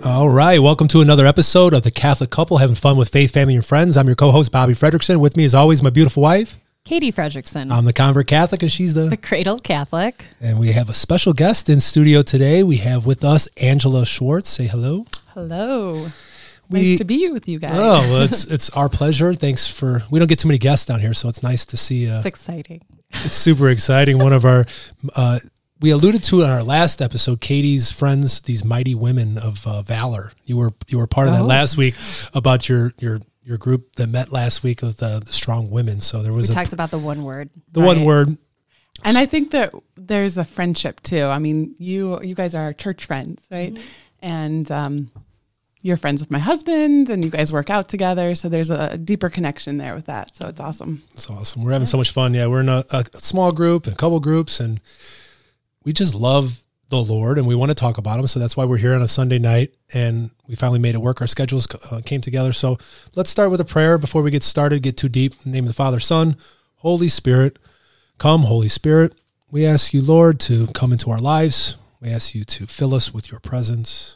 All right. Welcome to another episode of The Catholic Couple, having fun with faith, family, and friends. I'm your co-host, Bobby Fredrickson. With me, as always, my beautiful wife, Katie Fredrickson. I'm the convert Catholic, and she's the cradle Catholic. And we have a special guest in studio today. We have with us Angela Schwartz. Say hello. Hello. Nice to be with you guys. Oh, well, it's our pleasure. Thanks for, we don't get too many guests down here, so it's nice to see. It's exciting. It's super exciting. One of our, we alluded to in our last episode, Katie's friends, these mighty women of valor. You were part of that last week about your group that met last week with the strong women. So there was we talked about the one word. One word. And I think that there's a friendship too. I mean, you guys are church friends, right? Mm-hmm. And you're friends with my husband and you guys work out together. So there's a deeper connection there with that. So it's awesome. It's awesome. We're having so much fun. Yeah, we're in a small group, a couple groups, and we just love the Lord and we want to talk about him. So that's why we're here on a Sunday night and we finally made it work. Our schedules came together. So let's start with a prayer before we get started, get too deep. In the name of the Father, Son, Holy Spirit. Come, Holy Spirit. We ask you, Lord, to come into our lives. We ask you to fill us with your presence.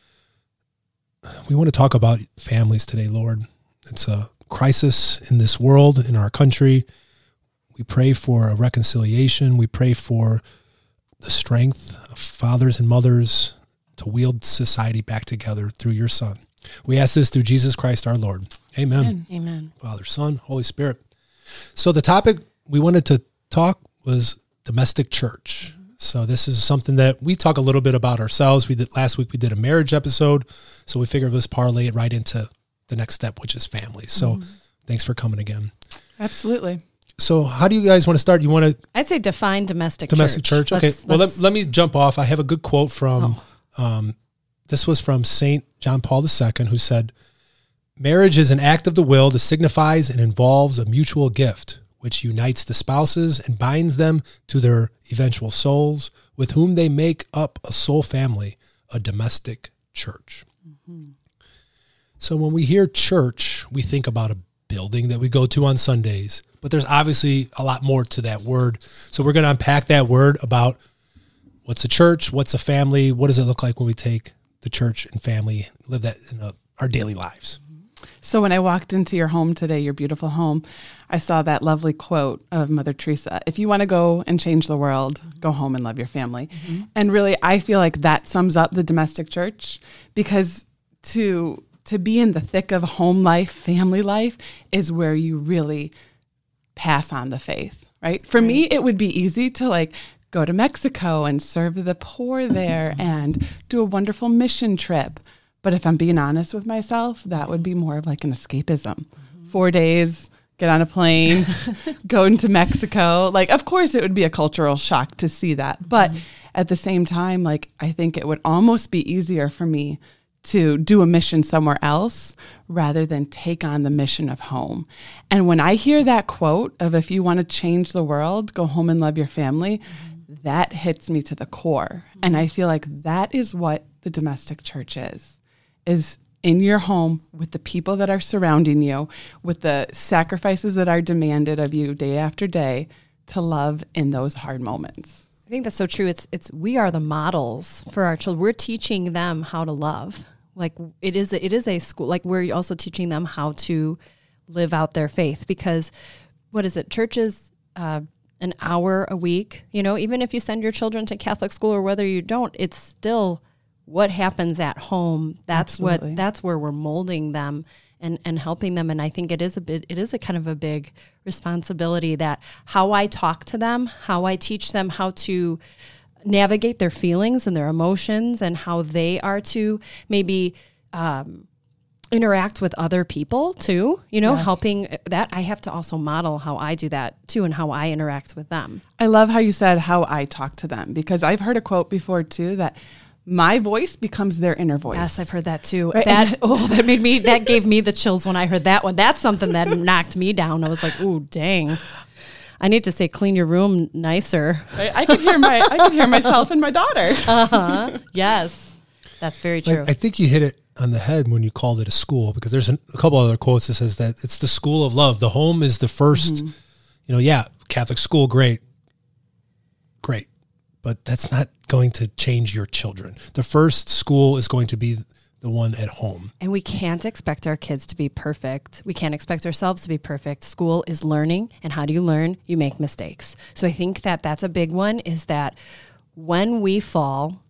We want to talk about families today, Lord. It's a crisis in this world, in our country. We pray for a reconciliation. We pray for the strength of fathers and mothers to wield society back together through your Son. We ask this through Jesus Christ our Lord. Amen. Amen. Father, Son, Holy Spirit. So the topic we wanted to talk was domestic church. So this is something that we talk a little bit about ourselves. Last week we did a marriage episode, so we figured let's parlay it right into the next step, which is family. So thanks for coming again. Absolutely. So how do you guys want to start? You want to? I'd say define domestic church. Okay. Let me jump off. I have a good quote from, this was from St. John Paul II, who said, "Marriage is an act of the will that signifies and involves a mutual gift, which unites the spouses and binds them to their eventual souls, with whom they make up a soul family, a domestic church." Mm-hmm. So when we hear church, we think about a building that we go to on Sundays, but there's obviously a lot more to that word. So we're going to unpack that word about what's a church, what's a family, what does it look like when we take the church and family, live that in our daily lives. So when I walked into your home today, your beautiful home, I saw that lovely quote of Mother Teresa. If you want to go and change the world, go home and love your family. Mm-hmm. And really, I feel like that sums up the domestic church, because to be in the thick of home life, family life, is where you really pass on the faith, right? For me, it would be easy to go to Mexico and serve the poor there and do a wonderful mission trip. But if I'm being honest with myself, that would be more of like an escapism. Mm-hmm. 4 days, get on a plane, go into Mexico. Of course, it would be a cultural shock to see that. But at the same time, I think it would almost be easier for me to do a mission somewhere else rather than take on the mission of home. And when I hear that quote of, if you want to change the world, go home and love your family, that hits me to the core. And I feel like that is what the domestic church is in your home with the people that are surrounding you, with the sacrifices that are demanded of you day after day, to love in those hard moments. I think that's so true. It's we are the models for our children. We're teaching them how to love. It is a school. We're also teaching them how to live out their faith, because what is it? Church is an hour a week. Even if you send your children to Catholic school or whether you don't, it's still what happens at home. That's where we're molding them and helping them. And I think it is a kind of a big responsibility, that how I talk to them, how I teach them how to navigate their feelings and their emotions, and how they are to maybe interact with other people too, helping that. I have to also model how I do that too, and how I interact with them. I love how you said how I talk to them, because I've heard a quote before too, that my voice becomes their inner voice. Yes, I've heard that too. Right? That gave me the chills when I heard that one. That's something that knocked me down. I was like, ooh, dang. I need to say, clean your room nicer. Right? I could hear myself and my daughter. Uh-huh. Yes, that's very true. I think you hit it on the head when you called it a school, because there's a couple other quotes that says that it's the school of love. The home is the first, Catholic school, great. But that's not going to change your children. The first school is going to be the one at home. And we can't expect our kids to be perfect. We can't expect ourselves to be perfect. School is learning. And how do you learn? You make mistakes. So I think that that's a big one, is that when we fall,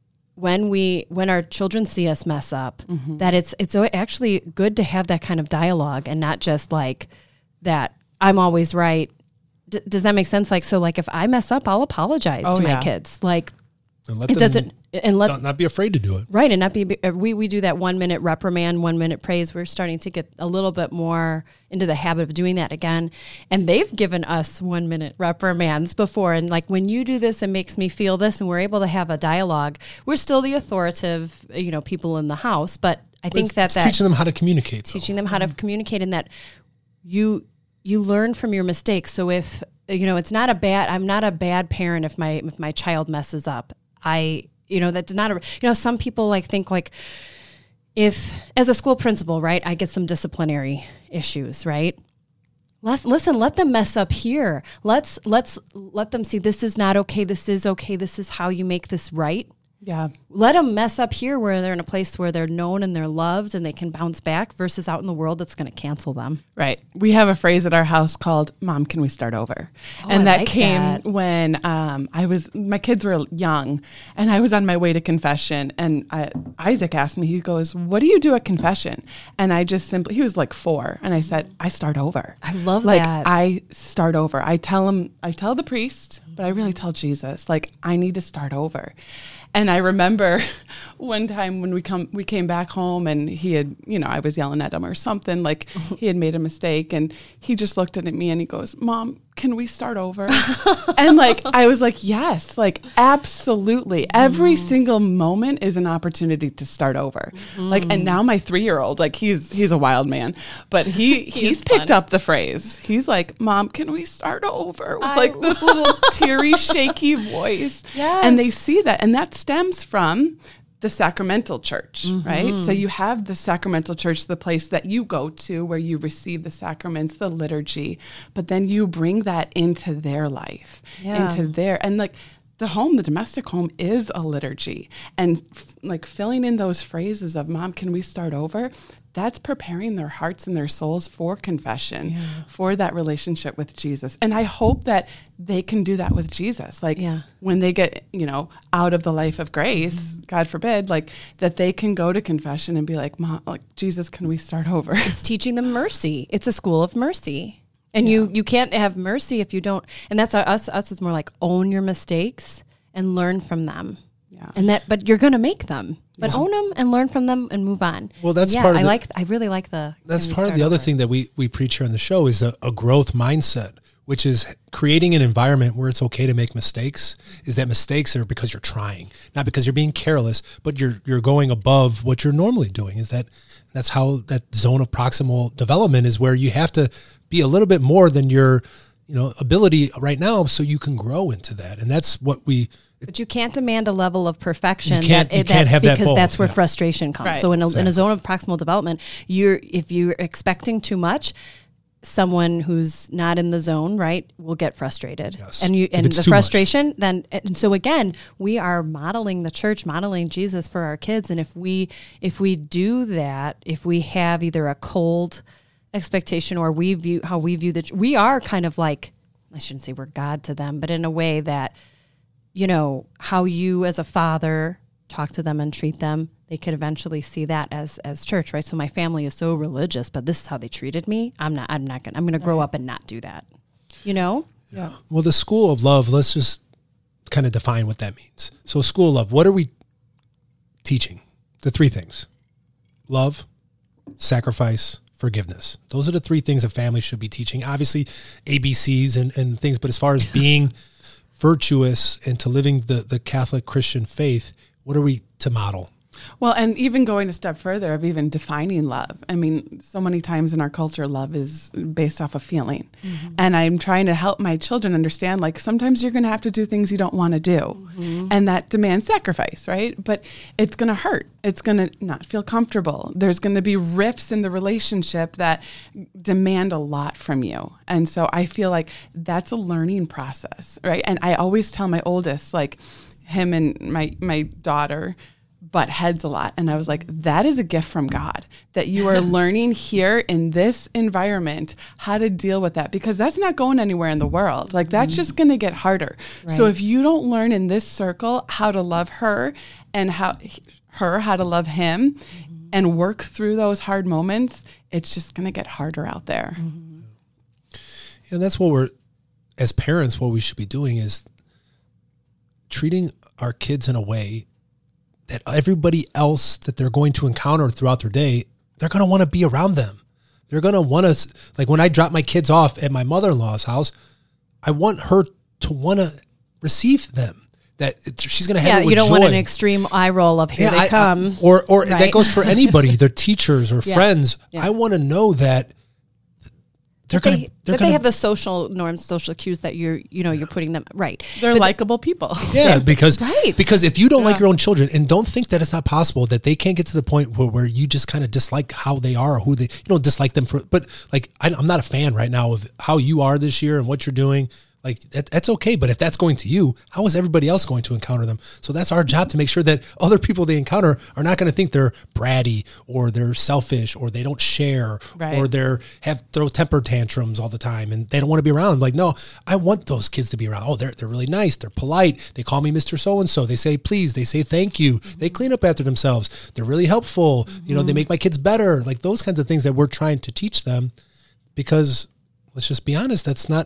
when our children see us mess up, that it's actually good to have that kind of dialogue, and not just like that I'm always right. Does that make sense? Like, so like if I mess up, I'll apologize to my kids. Like, And let it doesn't, and not be afraid to do it. Right. And not be, we do that 1 minute reprimand, 1 minute praise. We're starting to get a little bit more into the habit of doing that again. And they've given us 1 minute reprimands before. And like, when you do this, it makes me feel this. And we're able to have a dialogue. We're still the authoritative, people in the house, but I think it's teaching them how to communicate. Teaching them how to communicate, and that you learn from your mistakes. So if, it's not I'm not a bad parent if my child messes up. That's not some people like think like, if as a school principal, right, I get some disciplinary issues, right? Listen, let them mess up here. Let's let them see this is not okay. This is okay. This is how you make this right. Yeah. Let them mess up here where they're in a place where they're known and they're loved and they can bounce back, versus out in the world that's going to cancel them. Right. We have a phrase at our house called "Mom, can we start over?" And that came when my kids were young, and I was on my way to confession, and Isaac asked me, he goes, "What do you do at confession?" And I just he was like 4, and I said, "I start over." I love like, that. I start over. I tell the priest, but I really tell Jesus, like, I need to start over. And I remember one time when we came back home, and he had, I was yelling at him or something, like he had made a mistake, and he just looked at me and he goes, "Mom, can we start over?" And like, I was like, yes, like absolutely. Every single moment is an opportunity to start over. Like, and now my 3-year-old, like he's a wild man, but he's picked up the phrase. He's like, "Mom, can we start over?" With like this little teary, shaky voice. Yes. And they see that. And that stems from the sacramental church, right? So you have the sacramental church, the place that you go to where you receive the sacraments, the liturgy, but then you bring that into their life, and like the home, the domestic home is a liturgy. And like filling in those phrases of "Mom, can we start over?" That's preparing their hearts and their souls for confession, for that relationship with Jesus. And I hope that they can do that with Jesus. Like when they get, out of the life of grace, God forbid, like that they can go to confession and be like, "Mom, like, Jesus, can we start over?" It's teaching them mercy. It's a school of mercy. And you can't have mercy if you don't. And that's us is more like own your mistakes and learn from them. Yeah. But you're going to make them. But own them and learn from them and move on. Well, that's part of I really like the. That's part of the other thing that we preach here on the show is a growth mindset, which is creating an environment where it's okay to make mistakes. Is that mistakes are because you're trying, not because you're being careless, but you're going above what you're normally doing. That's how that zone of proximal development is, where you have to be a little bit more than your ability right now, so you can grow into that. And that's what But you can't demand a level of perfection. You can't have that because that's where frustration comes. Right. So in a zone of proximal development, if you're expecting too much, someone who's not in the zone, right, will get frustrated. Yes. And the frustration much. So again, we are modeling the church, modeling Jesus for our kids. And if we do that, if we have either a cold expectation or we view we are kind of like, I shouldn't say we're God to them, but in a way that, how you as a father talk to them and treat them, they could eventually see that as church, right? So my family is so religious, but this is how they treated me. I'm going to grow up and not do that. Yeah. Well, the school of love, let's just kind of define what that means. So school of love, what are we teaching? The 3 things: love, sacrifice, forgiveness. Those are the 3 things a family should be teaching. Obviously ABCs and things, but as far as being virtuous and to living the Catholic Christian faith, what are we to model? Well, and even going a step further of even defining love. I mean, so many times in our culture, love is based off of feeling. And I'm trying to help my children understand, like, sometimes you're going to have to do things you don't want to do. And that demands sacrifice, right? But it's going to hurt. It's going to not feel comfortable. There's going to be rifts in the relationship that demand a lot from you. And so I feel like that's a learning process, right? And I always tell my oldest, like, him and my daughter butt heads a lot. And I was like, that is a gift from God, that you are learning here in this environment how to deal with that, because that's not going anywhere in the world. Like that's just going to get harder. Right. So if you don't learn in this circle how to love her and how to love him and work through those hard moments, it's just going to get harder out there. And that's what as parents, what we should be doing is treating our kids in a way that everybody else that they're going to encounter throughout their day, they're going to want to be around them. They're going to want to, like when I drop my kids off at my mother-in-law's house, I want her to want to receive them. That she's going to have it with you don't joy. want an extreme eye roll of here they come. Or right? That goes for anybody, their teachers or friends. Yeah. I want to know that they have the social norms, social cues that you're putting them right. They're likable people. Yeah, because if you don't like your own children, and don't think that it's not possible that they can't get to the point where you just kind of dislike how they are or who they, you don't dislike them for, but like I'm not a fan right now of how you are this year and what you're doing. Like that's okay, but if that's going to you, how is everybody else going to encounter them? So that's our job to make sure that other people they encounter are not going to think they're bratty or they're selfish or they don't share or throw temper tantrums all the time and they don't want to be around. Like, no, I want those kids to be around. Oh, they're really nice. They're polite. They call me Mr. So-and-so. They say please. They say thank you. They clean up after themselves. They're really helpful. They make my kids better. Like those kinds of things that we're trying to teach them, because let's just be honest, that's not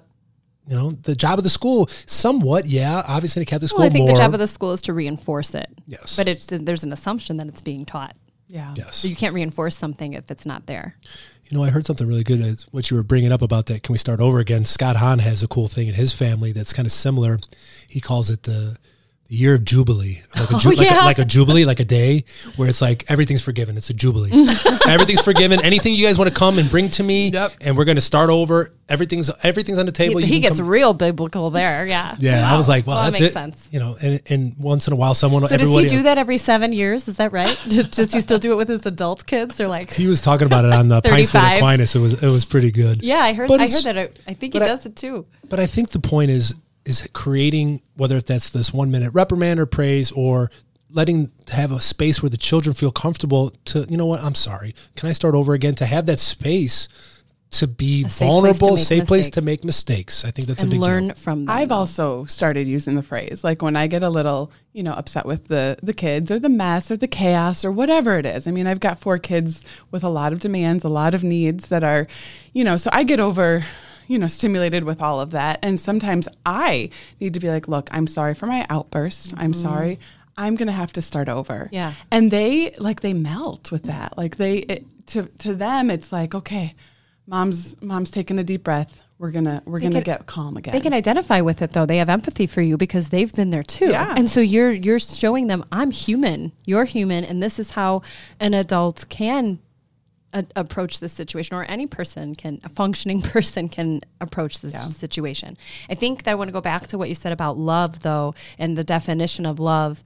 the job of the school. Somewhat, yeah. Obviously, in a Catholic school, I think the job of the school is to reinforce it. Yes, but there's an assumption that it's being taught. Yeah. Yes. So you can't reinforce something if it's not there. I heard something really good as what you were bringing up about that. Can we start over again? Scott Hahn has a cool thing in his family that's kind of similar. He calls it the year of Jubilee, like a Jubilee, like a day where it's like everything's forgiven. It's a Jubilee. Everything's forgiven. Anything you guys want to come and bring to me, and we're going to start over. Everything's on the table. He gets real biblical there. Yeah. Yeah. Wow. I was like, well, that's that makes it. Sense. And once in a while, someone. So does he do that every 7 years? Is that right? Does he still do it with his adult kids? They're like, he was talking about it on the Pints with Aquinas. It was pretty good. Yeah, I heard that. I think he does it too. But I think the point is creating, whether that's this 1 minute reprimand or praise, or letting have a space where the children feel comfortable to, I'm sorry, can I start over again? To have that space to be vulnerable, safe place to make mistakes. I think that's a big deal. Learn from them. I've also started using the phrase, like when I get a little, upset with the kids or the mess or the chaos or whatever it is. I mean, I've got 4 kids with a lot of demands, a lot of needs that are, so I get over stimulated with all of that. And sometimes I need to be like, look, I'm sorry for my outburst. I'm sorry. I'm going to have to start over. Yeah. And they melt with that. Like to them, it's like, okay, mom's taking a deep breath. We're going to get calm again. They can identify with it though. They have empathy for you because they've been there too. Yeah. And so you're showing them, I'm human, you're human. And this is how an adult can approach this situation, or a functioning person can approach this situation. I think that I want to go back to what you said about love though, and the definition of love,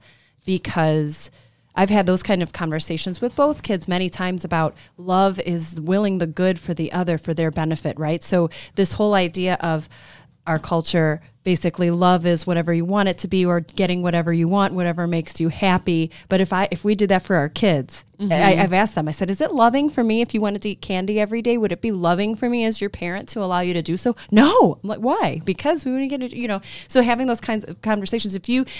because I've had those kind of conversations with both kids many times about love is willing the good for the other for their benefit, right? So this whole idea of our culture, basically love is whatever you want it to be, or getting whatever you want, whatever makes you happy. But if we did that for our kids, I've asked them, I said, is it loving for me if you wanted to eat candy every day? Would it be loving for me as your parent to allow you to do so? No. I'm like, why? Because we want to get it, so having those kinds of conversations,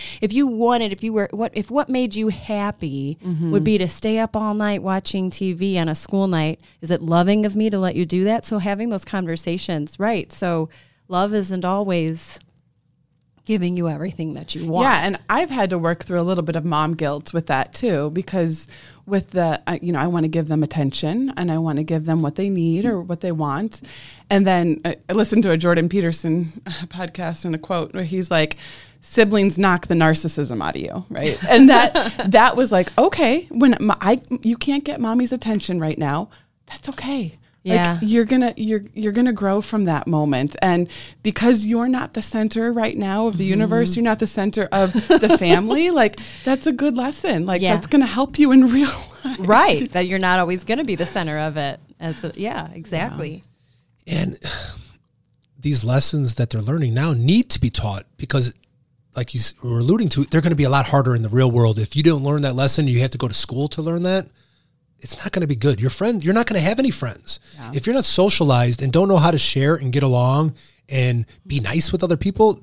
if what made you happy would be to stay up all night watching TV on a school night, is it loving of me to let you do that? So having those conversations, right? So love isn't always giving you everything that you want. Yeah, and I've had to work through a little bit of mom guilt with that too, because with the, I want to give them attention and I want to give them what they need or what they want. And then I listened to a Jordan Peterson podcast and a quote where he's like, siblings knock the narcissism out of you, right? And that was like, okay, when you can't get mommy's attention right now, that's okay. Yeah. Like you're gonna grow from that moment. And because you're not the center right now of the universe, you're not the center of the family, like that's a good lesson. Like that's gonna help you in real life. Right. That you're not always gonna be the center of it. Exactly. Yeah. And these lessons that they're learning now need to be taught, because like you were alluding to, they're going to be a lot harder in the real world. If you don't learn that lesson, you have to go to school to learn that. It's not going to be good. You're not going to have any friends. Yeah. If you're not socialized and don't know how to share and get along and be nice with other people,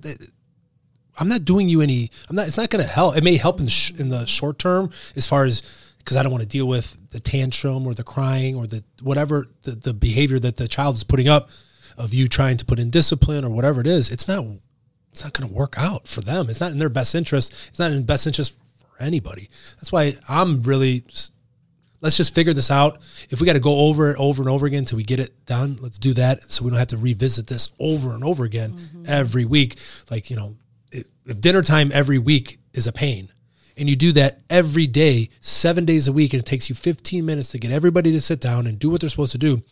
I'm not doing you any, it's not going to help. It may help in the short term as far as, because I don't want to deal with the tantrum or the crying or the whatever the behavior that the child is putting up of you trying to put in discipline or whatever it is. It's not going to work out for them. It's not in their best interest. It's not in the best interest for anybody. That's why I'm really, let's just figure this out. If we got to go over it over and over again until we get it done, let's do that. So we don't have to revisit this over and over again every week. Like, if dinner time every week is a pain and you do that every day, 7 days a week, and it takes you 15 minutes to get everybody to sit down and do what they're supposed to do,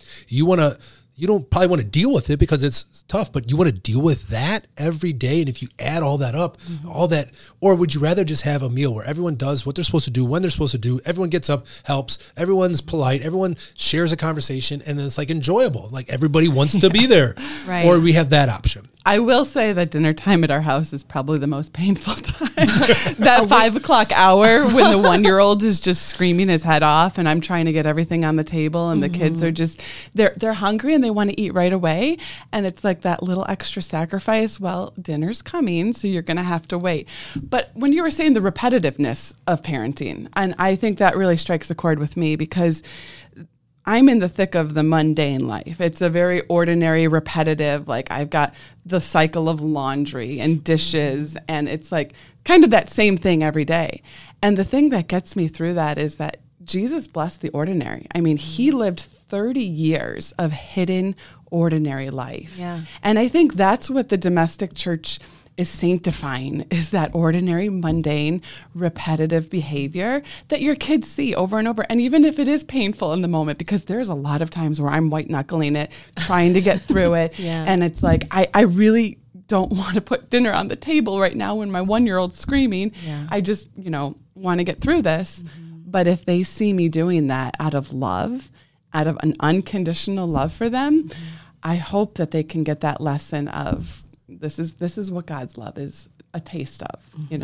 you don't probably want to deal with it because it's tough, but you want to deal with that every day. And if you add all that up, all that, or would you rather just have a meal where everyone does what they're supposed to do, when they're supposed to do, everyone gets up, helps, everyone's polite, everyone shares a conversation, and then it's like enjoyable. Like everybody wants to be there. Right. Or we have that option. I will say that dinner time at our house is probably the most painful time. That 5 o'clock hour when the 1-year-old is just screaming his head off and I'm trying to get everything on the table and the kids are just, they're hungry and they want to eat right away. And it's like that little extra sacrifice. Well, dinner's coming, so you're going to have to wait. But when you were saying the repetitiveness of parenting, and I think that really strikes a chord with me because I'm in the thick of the mundane life. It's a very ordinary, repetitive, like I've got the cycle of laundry and dishes, and it's like kind of that same thing every day. And the thing that gets me through that is that Jesus blessed the ordinary. I mean, he lived 30 years of hidden, ordinary life. Yeah. And I think that's what the domestic church is sanctifying, is that ordinary, mundane, repetitive behavior that your kids see over and over. And even if it is painful in the moment, because there's a lot of times where I'm white knuckling it, trying to get through it. Yeah. And it's like, I really don't want to put dinner on the table right now when my 1-year-old's screaming. Yeah. I just, want to get through this. But if they see me doing that out of love, out of an unconditional love for them, I hope that they can get that lesson of, this is what God's love is a taste of,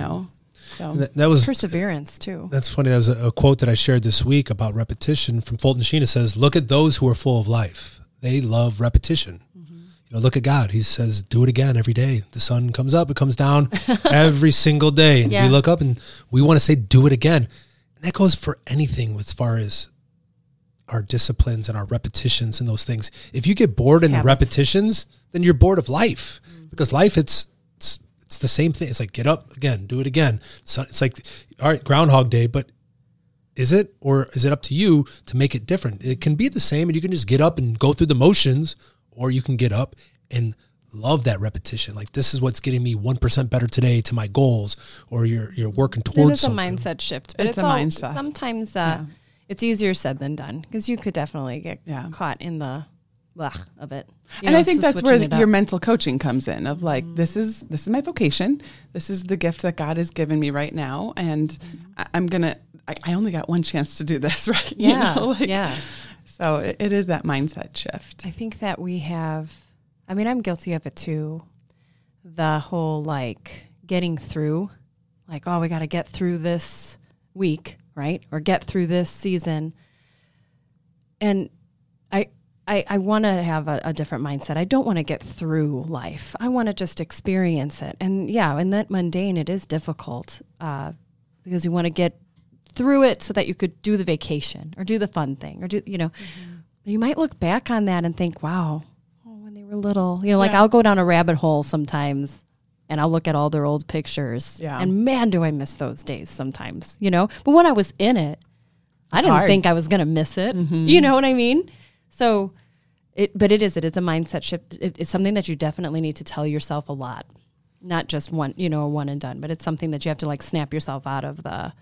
So that was perseverance too. That's funny. That was a quote that I shared this week about repetition from Fulton Sheen. It says, "Look at those who are full of life. They love repetition." Look at God. He says, "Do it again every day. The sun comes up, it comes down every single day." And we look up and we want to say, "Do it again." And that goes for anything as far as our disciplines and our repetitions and those things. If you get bored in the repetitions, then you're bored of life. Because life, it's the same thing. It's like, get up again, do it again. So it's like, all right, Groundhog Day, but is it, or is it up to you to make it different? It can be the same, and you can just get up and go through the motions, or you can get up and love that repetition. Like, this is what's getting me 1% better today to my goals, or you're working towards something. It is a mindset shift, but it's a mindset. Sometimes it's easier said than done, because you could definitely get caught in the of it. And I think that's where your mental coaching comes in, of like, this is my vocation. This is the gift that God has given me right now. And I only got one chance to do this, right? Yeah. So it is that mindset shift. I think that we have, I'm guilty of it too. The whole getting through, we got to get through this week, right? Or get through this season. And I want to have a different mindset. I don't want to get through life. I want to just experience it. And in that mundane, it is difficult because you want to get through it so that you could do the vacation or do the fun thing or you might look back on that and think, wow, when they were little, I'll go down a rabbit hole sometimes and I'll look at all their old pictures and man, do I miss those days sometimes, but when I was in it, I didn't think I was going to miss it. You know what I mean? So it is a mindset shift. It's something that you definitely need to tell yourself a lot, not just one, a one and done, but it's something that you have to snap yourself out of the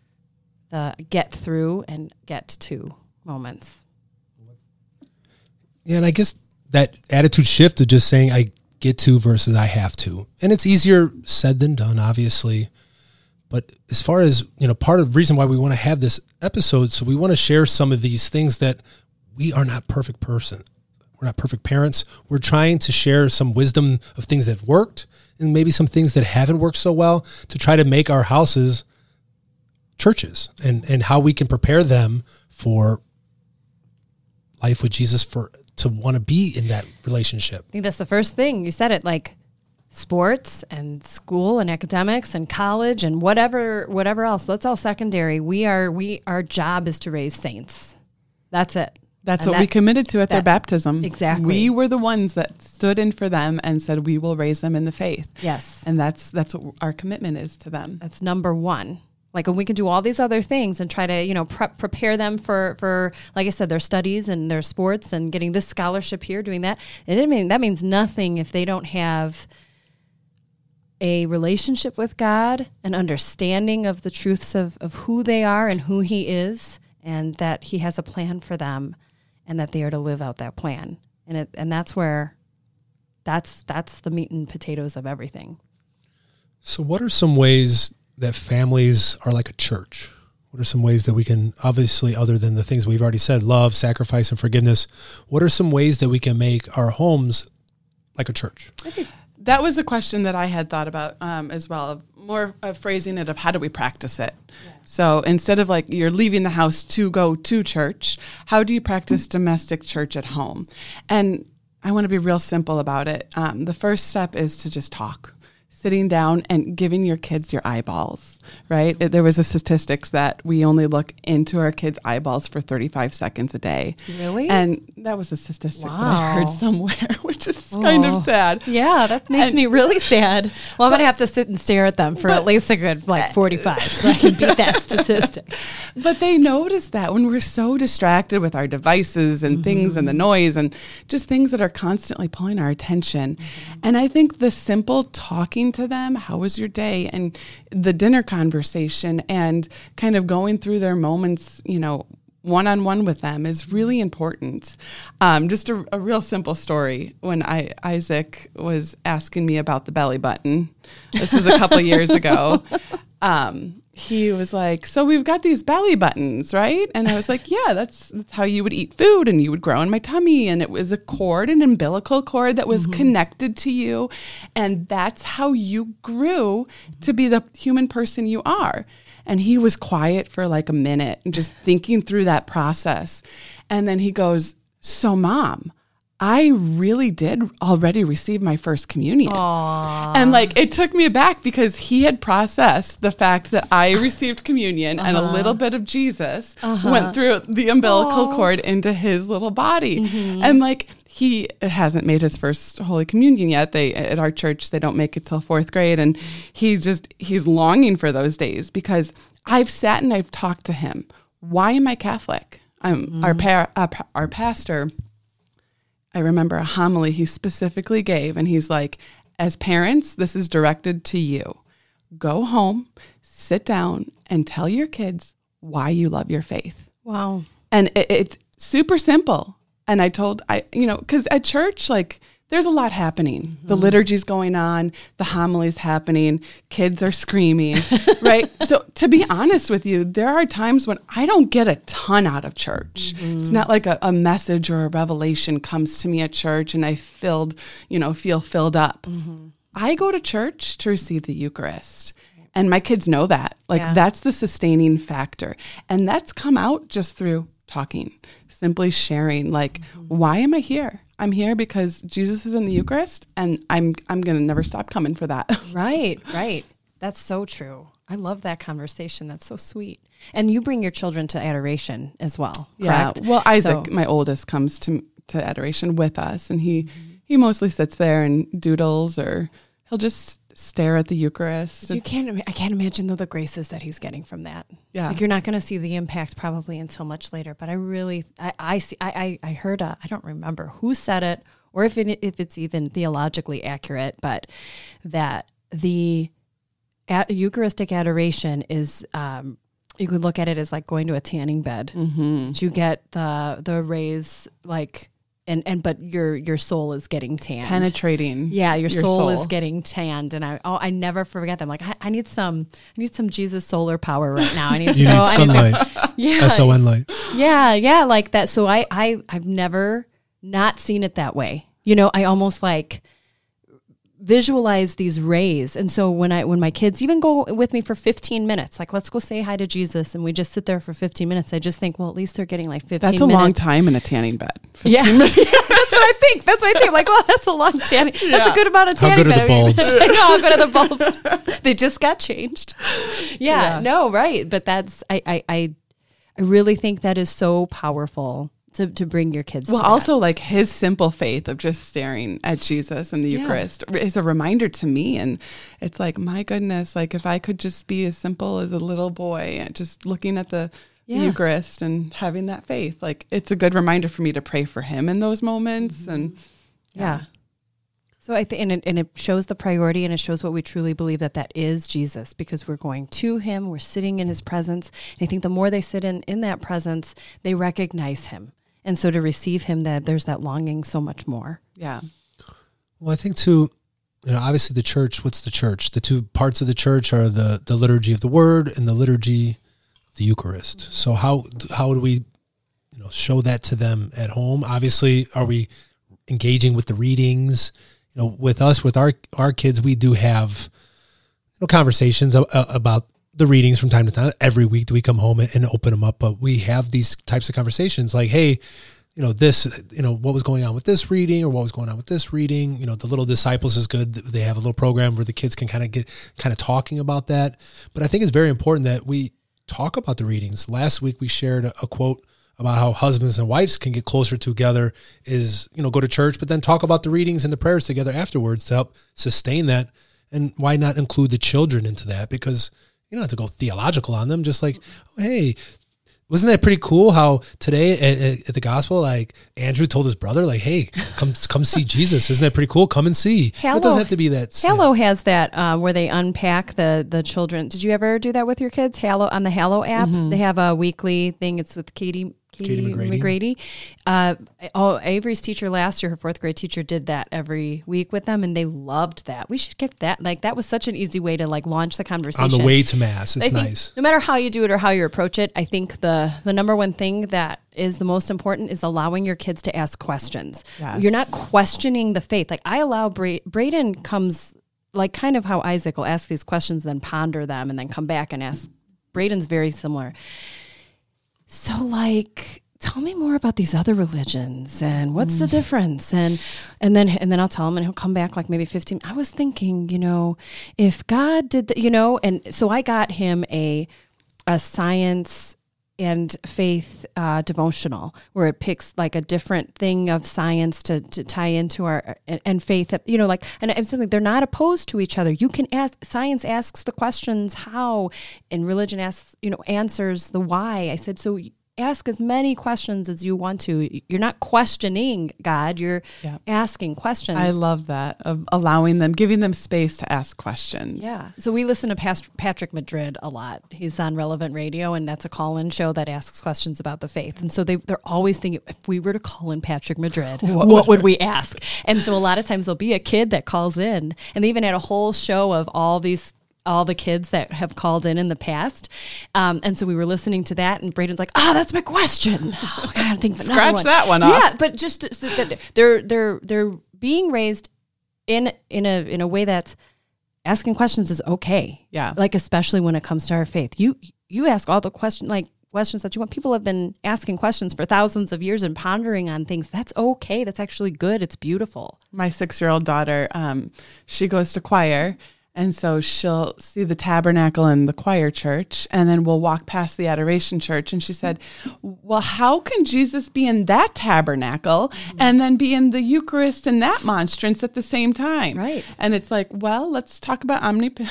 get through and get to moments. Yeah. And I guess that attitude shift of just saying I get to versus I have to, and it's easier said than done, obviously. But as far as, part of the reason why we want to have this episode, so we want to share some of these things that we are not perfect We're not perfect parents. We're trying to share some wisdom of things that have worked and maybe some things that haven't worked so well to try to make our houses churches and how we can prepare them for life with Jesus, to want to be in that relationship. I think that's the first thing. You said it, like sports and school and academics and college and whatever else. That's all secondary. Our job is to raise saints. That's it. That's what we committed to at their baptism. Exactly. We were the ones that stood in for them and said, we will raise them in the faith. Yes. And that's what our commitment is to them. That's number one. Like, when we can do all these other things and try to, prepare them for, like I said, their studies and their sports and getting this scholarship here, doing that. And that means nothing if they don't have a relationship with God, an understanding of the truths of who they are and who He is, and that He has a plan for them, and that they are to live out that plan. And that's the meat and potatoes of everything. So what are some ways that families are like a church? What are some ways that we can, obviously, other than the things we've already said, love, sacrifice, and forgiveness, what are some ways that we can make our homes like a church? That was a question that I had thought about as well, more of phrasing it of how do we practice it? Yeah. So instead of like you're leaving the house to go to church, how do you practice domestic church at home? And I want to be real simple about it. The first step is to just talk. Sitting down and giving your kids your eyeballs, right? There was a statistics that we only look into our kids' eyeballs for 35 seconds a day. Really? And that was a statistic that I heard somewhere, which is kind of sad. Yeah, that makes me really sad. Well, I'm going to have to sit and stare at them for at least a good 45 so I can beat that statistic. But they notice that when we're so distracted with our devices and things and the noise and just things that are constantly pulling our attention. And I think the simple talking to them, how was your day, and the dinner conversation and kind of going through their moments, one-on-one with them is really important. Just a real simple story. When Isaac was asking me about the belly button, this is a couple years ago, he was like, so we've got these belly buttons, right? And I was like, yeah, that's how you would eat food and you would grow in my tummy. And it was a cord, an umbilical cord that was connected to you. And that's how you grew to be the human person you are. And he was quiet for like a minute and just thinking through that process. And then he goes, so Mom, I really did already receive my first communion. Aww. And like, it took me aback because he had processed the fact that I received communion and a little bit of Jesus went through the umbilical cord into his little body. And like, he hasn't made his first Holy Communion yet. At our church, they don't make it till 4th grade. And he's longing for those days because I've sat and I've talked to him. Why am I Catholic? Our pastor, I remember a homily he specifically gave, and he's like, as parents, this is directed to you. Go home, sit down, and tell your kids why you love your faith. Wow. And it's super simple. And because at church, like, there's a lot happening. The liturgy's going on, the homily's happening, kids are screaming, right? So to be honest with you, there are times when I don't get a ton out of church. It's not like a message or a revelation comes to me at church and I feel filled up. I go to church to receive the Eucharist. And my kids know that. That's the sustaining factor. And that's come out just through talking, simply sharing, why am I here? I'm here because Jesus is in the Eucharist, and I'm going to never stop coming for that. Right. That's so true. I love that conversation. That's so sweet. And you bring your children to adoration as well, correct? Yeah. Well, Isaac, my oldest, comes to adoration with us, and he mostly sits there and doodles, or he'll just stare at the Eucharist. I can't imagine though the graces that he's getting from that. Yeah. You're not going to see the impact probably until much later, but I heard I don't remember who said it or if it's even theologically accurate, but that the Eucharistic adoration is, you could look at it as like going to a tanning bed. You get the rays but your soul is getting tanned. Penetrating. Yeah, your soul is getting tanned. And I never forget them. Like, I need some Jesus solar power right now. I need to you need sunlight. Yeah. SON light. Yeah, like that. So I've never not seen it that way. You know, I almost like visualize these rays. And so when my kids even go with me for 15 minutes, like, let's go say hi to Jesus, and we just sit there for 15 minutes, I just think, well, at least they're getting like 15 minutes. That's a long time in a tanning bed. 15 minutes. That's what I think. I'm like, well, that's a long tanning. That's a good amount of tanning. How good are the bulbs? I know, how good are the bulbs? They just got changed. Yeah, no, right. But that's, I really think that is so powerful to bring your kids well, to also that. Like his simple faith of just staring at Jesus and the Eucharist is a reminder to me. And it's like, my goodness, like if I could just be as simple as a little boy, just looking at the Eucharist and having that faith, like it's a good reminder for me to pray for him in those moments. And so I think, and it shows the priority, and it shows what we truly believe that is Jesus, because we're going to him, we're sitting in his presence. And I think the more they sit in that presence, they recognize him. And so to receive him, that there's that longing so much more. Yeah. Well, I think too, obviously the church, what's the church? The two parts of the church are the liturgy of the word and the liturgy of the Eucharist. So how do we, show that to them at home? Obviously, are we engaging with the readings? With us, with our kids, we do have conversations about the readings from time to time. Every week do we come home and open them up, but we have these types of conversations like, hey, this, what was going on with this reading, or what was going on with this reading? The Little Disciples is good. They have a little program where the kids can kind of talking about that. But I think it's very important that we talk about the readings. Last week we shared a quote about how husbands and wives can get closer together is, go to church, but then talk about the readings and the prayers together afterwards to help sustain that. And why not include the children into that? Because you don't have to go theological on them. Just like, oh, hey, wasn't that pretty cool how today at the gospel, like Andrew told his brother, like, hey, come see Jesus. Isn't that pretty cool? Come and see. Hallow, it doesn't have to be that. Hallow has that where they unpack the children. Did you ever do that with your kids? Hallow, on the Hallow app, they have a weekly thing. It's with Katie McGrady. Avery's teacher last year, her fourth grade teacher, did that every week with them, and they loved that. We should get that. Like, that was such an easy way to like launch the conversation on the way to mass. It's nice. No matter how you do it or how you approach it, I think the number one thing that is the most important is allowing your kids to ask questions. Yes. You're not questioning the faith. Like, I allow Braden comes, like kind of how Isaac will ask these questions, then ponder them, and then come back and ask. Braden's very similar. So, like, tell me more about these other religions and what's the difference? And then I'll tell him, and he'll come back like maybe 15. I was thinking, if God did that, and so I got him a science and faith devotional where it picks like a different thing of science to tie into our and faith, like, and I'm saying they're not opposed to each other. You can ask, science asks the questions how, and religion asks, answers the why. I said, so ask as many questions as you want to. You're not questioning God. You're asking questions. I love that, of allowing them, giving them space to ask questions. Yeah. So we listen to Patrick Madrid a lot. He's on Relevant Radio, and that's a call-in show that asks questions about the faith. And so they're always thinking, if we were to call in Patrick Madrid, what would we ask? And so a lot of times there'll be a kid that calls in, and they even had a whole show of all the kids that have called in the past. And so we were listening to that, and Braden's like, that's my question. Oh, I gotta think of another one. Scratch that one off. Yeah, but just so that they're being raised in a way that asking questions is okay. Yeah. Like, especially when it comes to our faith. You ask all the questions that you want. People have been asking questions for thousands of years and pondering on things. That's okay. That's actually good. It's beautiful. My 6-year-old daughter, she goes to choir. And so she'll see the tabernacle in the choir church, and then we'll walk past the adoration church. And she said, well, how can Jesus be in that tabernacle and then be in the Eucharist and that monstrance at the same time? Right. And it's like, well, let's talk about omnipotence.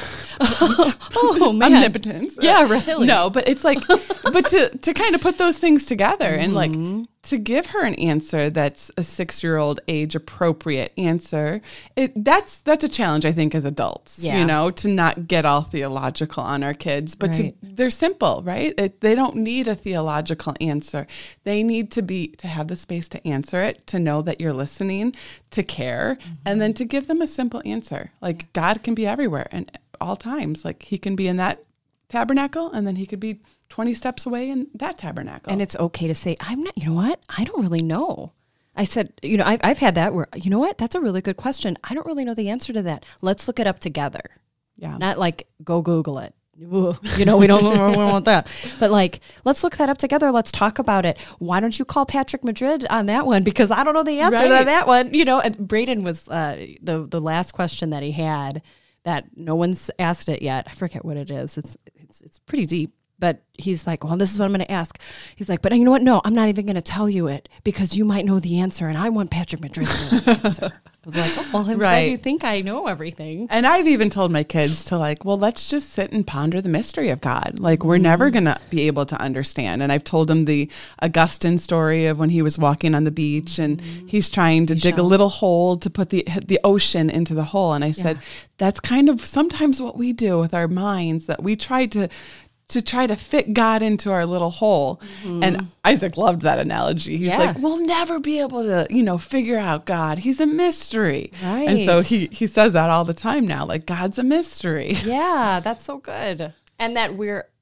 Yeah, really. No, but it's like, but to kind of put those things together and like to give her an answer that's a 6-year-old age appropriate answer, that's a challenge, I think, as adults, to not get all theological on our kids, but they're simple, right? They don't need a theological answer. They need to have the space to answer it, to know that you're listening, to care, and then to give them a simple answer. Like, God can be everywhere and all times. Like, he can be in that tabernacle, and then he could be 20 steps away in that tabernacle. And it's okay to say, I'm not, you know what? I don't really know. I said, I've had that where, you know what? That's a really good question. I don't really know the answer to that. Let's look it up together. Yeah. Not like go Google it. We don't want that. But like, let's look that up together. Let's talk about it. Why don't you call Patrick Madrid on that one? Because I don't know the answer to that one. And Braden was the last question that he had that no one's asked it yet. I forget what it is. It's pretty deep. But he's like, well, this is what I'm going to ask. He's like, but you know what? No, I'm not even going to tell you it because you might know the answer, and I want Patrick Madrid to know the answer. I was like, oh, well, why do you think I know everything? And I've even told my kids to like, well, let's just sit and ponder the mystery of God. Like, we're never going to be able to understand. And I've told them the Augustine story of when he was walking on the beach and he's trying to dig a little hole to put the ocean into the hole. And I said, that's kind of sometimes what we do with our minds, that we try to try to fit God into our little hole. And Isaac loved that analogy. He's like, we'll never be able to, figure out God. He's a mystery. Right. And so he says that all the time now, like, God's a mystery. Yeah, that's so good. And that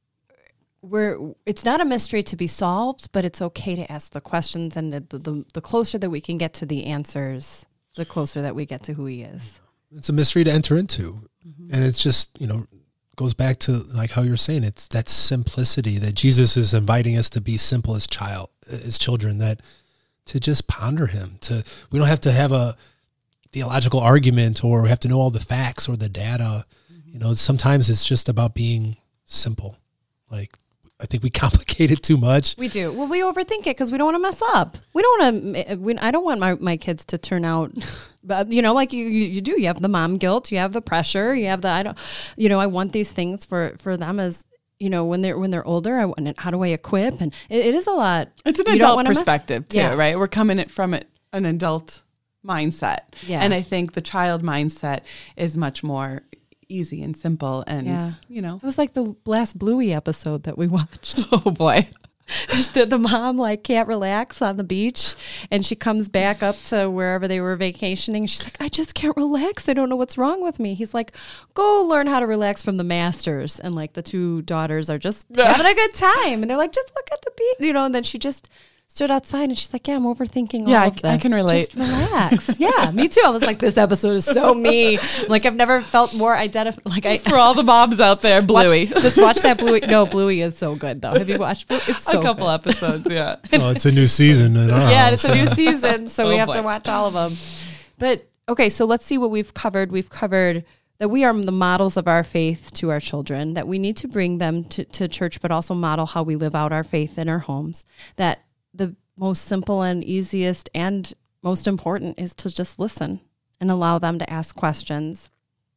it's not a mystery to be solved, but it's okay to ask the questions, and the closer that we can get to the answers, the closer that we get to who he is. It's a mystery to enter into. And it's just, goes back to like how you're saying, it's that simplicity that Jesus is inviting us to be simple as children, that to just ponder him, we don't have to have a theological argument or we have to know all the facts or the data. Sometimes it's just about being simple. Like, I think we complicate it too much. We do. Well, we overthink it because we don't want to mess up. We don't want to. I don't want my kids to turn out, like you do. You have the mom guilt. You have the pressure. You have the I want these things for them as when they're older. How do I equip? And it is a lot. It's an adult perspective too, right? We're coming at from an adult mindset, and I think the child mindset is much more easy and simple, and it was like the last Bluey episode that we watched. Oh boy. the mom can't relax on the beach, and she comes back up to wherever they were vacationing. She's like, I just can't relax. I don't know what's wrong with me. He's like, go learn how to relax from the masters. And the two daughters are just having a good time, and they're like, just look at the beach, and then she just stood outside and she's like, yeah, I'm overthinking all of this. I can relate. Just relax. Yeah, me too. I was like, this episode is so me. I've never felt more identified. For all the moms out there, Bluey. Let's watch that Bluey. No, Bluey is so good though. Have you watched Bluey? It's so a couple good. Episodes, yeah. Oh, it's a new season in our house. It's a new season, so we have to watch all of them. But okay, so let's see what we've covered. We've covered that we are the models of our faith to our children, that we need to bring them to church, but also model how we live out our faith in our homes. That the most simple and easiest and most important is to just listen and allow them to ask questions.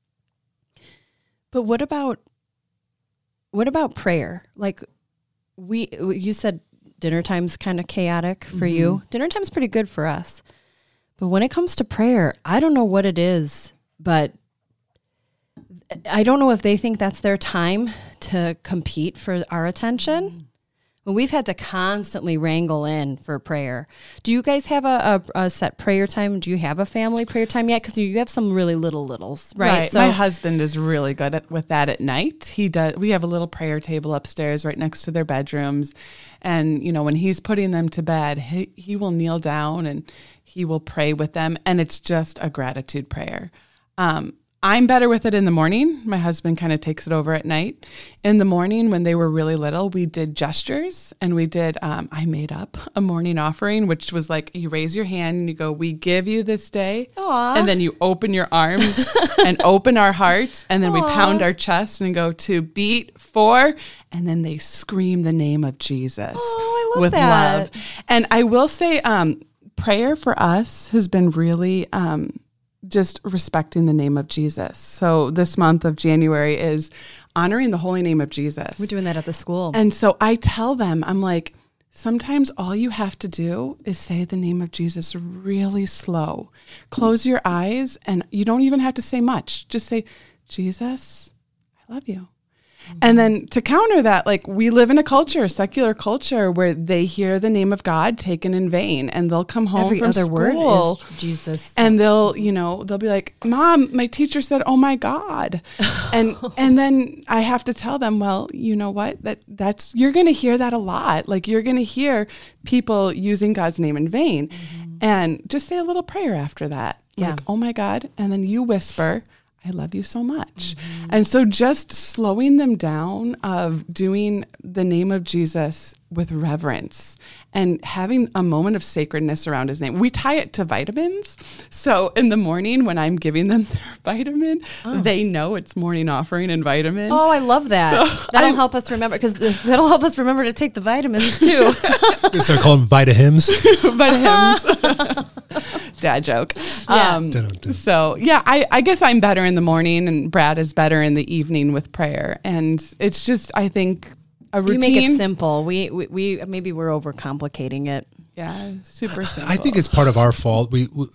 But what about prayer? Like you said dinner time's kind of chaotic for you. Dinner time's pretty good for us. But when it comes to prayer, I don't know what it is, but I don't know if they think that's their time to compete for our attention. Well, we've had to constantly wrangle in for prayer. Do you guys have a set prayer time? Do you have a family prayer time yet? Because you have some really littles, right? So my husband is really good with that at night. He does. We have a little prayer table upstairs right next to their bedrooms. And, when he's putting them to bed, he will kneel down and he will pray with them. And it's just a gratitude prayer. I'm better with it in the morning. My husband kind of takes it over at night. In the morning, when they were really little, we did gestures, and we did, I made up a morning offering, which was like, you raise your hand and you go, we give you this day. Aww. And then you open your arms and open our hearts, and then we pound our chest and go to beat for, and then they scream the name of Jesus. Oh, I love with that. love. And I will say, prayer for us has been really, just respecting the name of Jesus. So this month of January is honoring the holy name of Jesus. We're doing that at the school. And so I tell them, I'm like, sometimes all you have to do is say the name of Jesus really slow. Close your eyes, and you don't even have to say much. Just say, Jesus, I love you. And then to counter that, we live in a secular culture, where they hear the name of God taken in vain, and they'll come home Every from other school, word is Jesus, and they'll be like, Mom, my teacher said, oh my God. And then I have to tell them, well, you know what, that's, you're going to hear that a lot. You're going to hear people using God's name in vain. and just say a little prayer after that. Yeah. Like, oh my God. And then you whisper, I love you so much. And so just slowing them down of doing the name of Jesus with reverence and having a moment of sacredness around his name. We tie it to vitamins. So in the morning when I'm giving them their vitamin, they know it's morning offering and vitamin. Oh, I love that. So that'll help us remember, because that'll help us remember to take the vitamins too. So call them Vita Hymns. Vitamins. Dad joke. Yeah. So yeah, I guess I'm better in the morning and Brad is better in the evening with prayer. And it's just, I think, a routine. You make it simple. We maybe we're overcomplicating it. Yeah, super simple. I think it's part of our fault.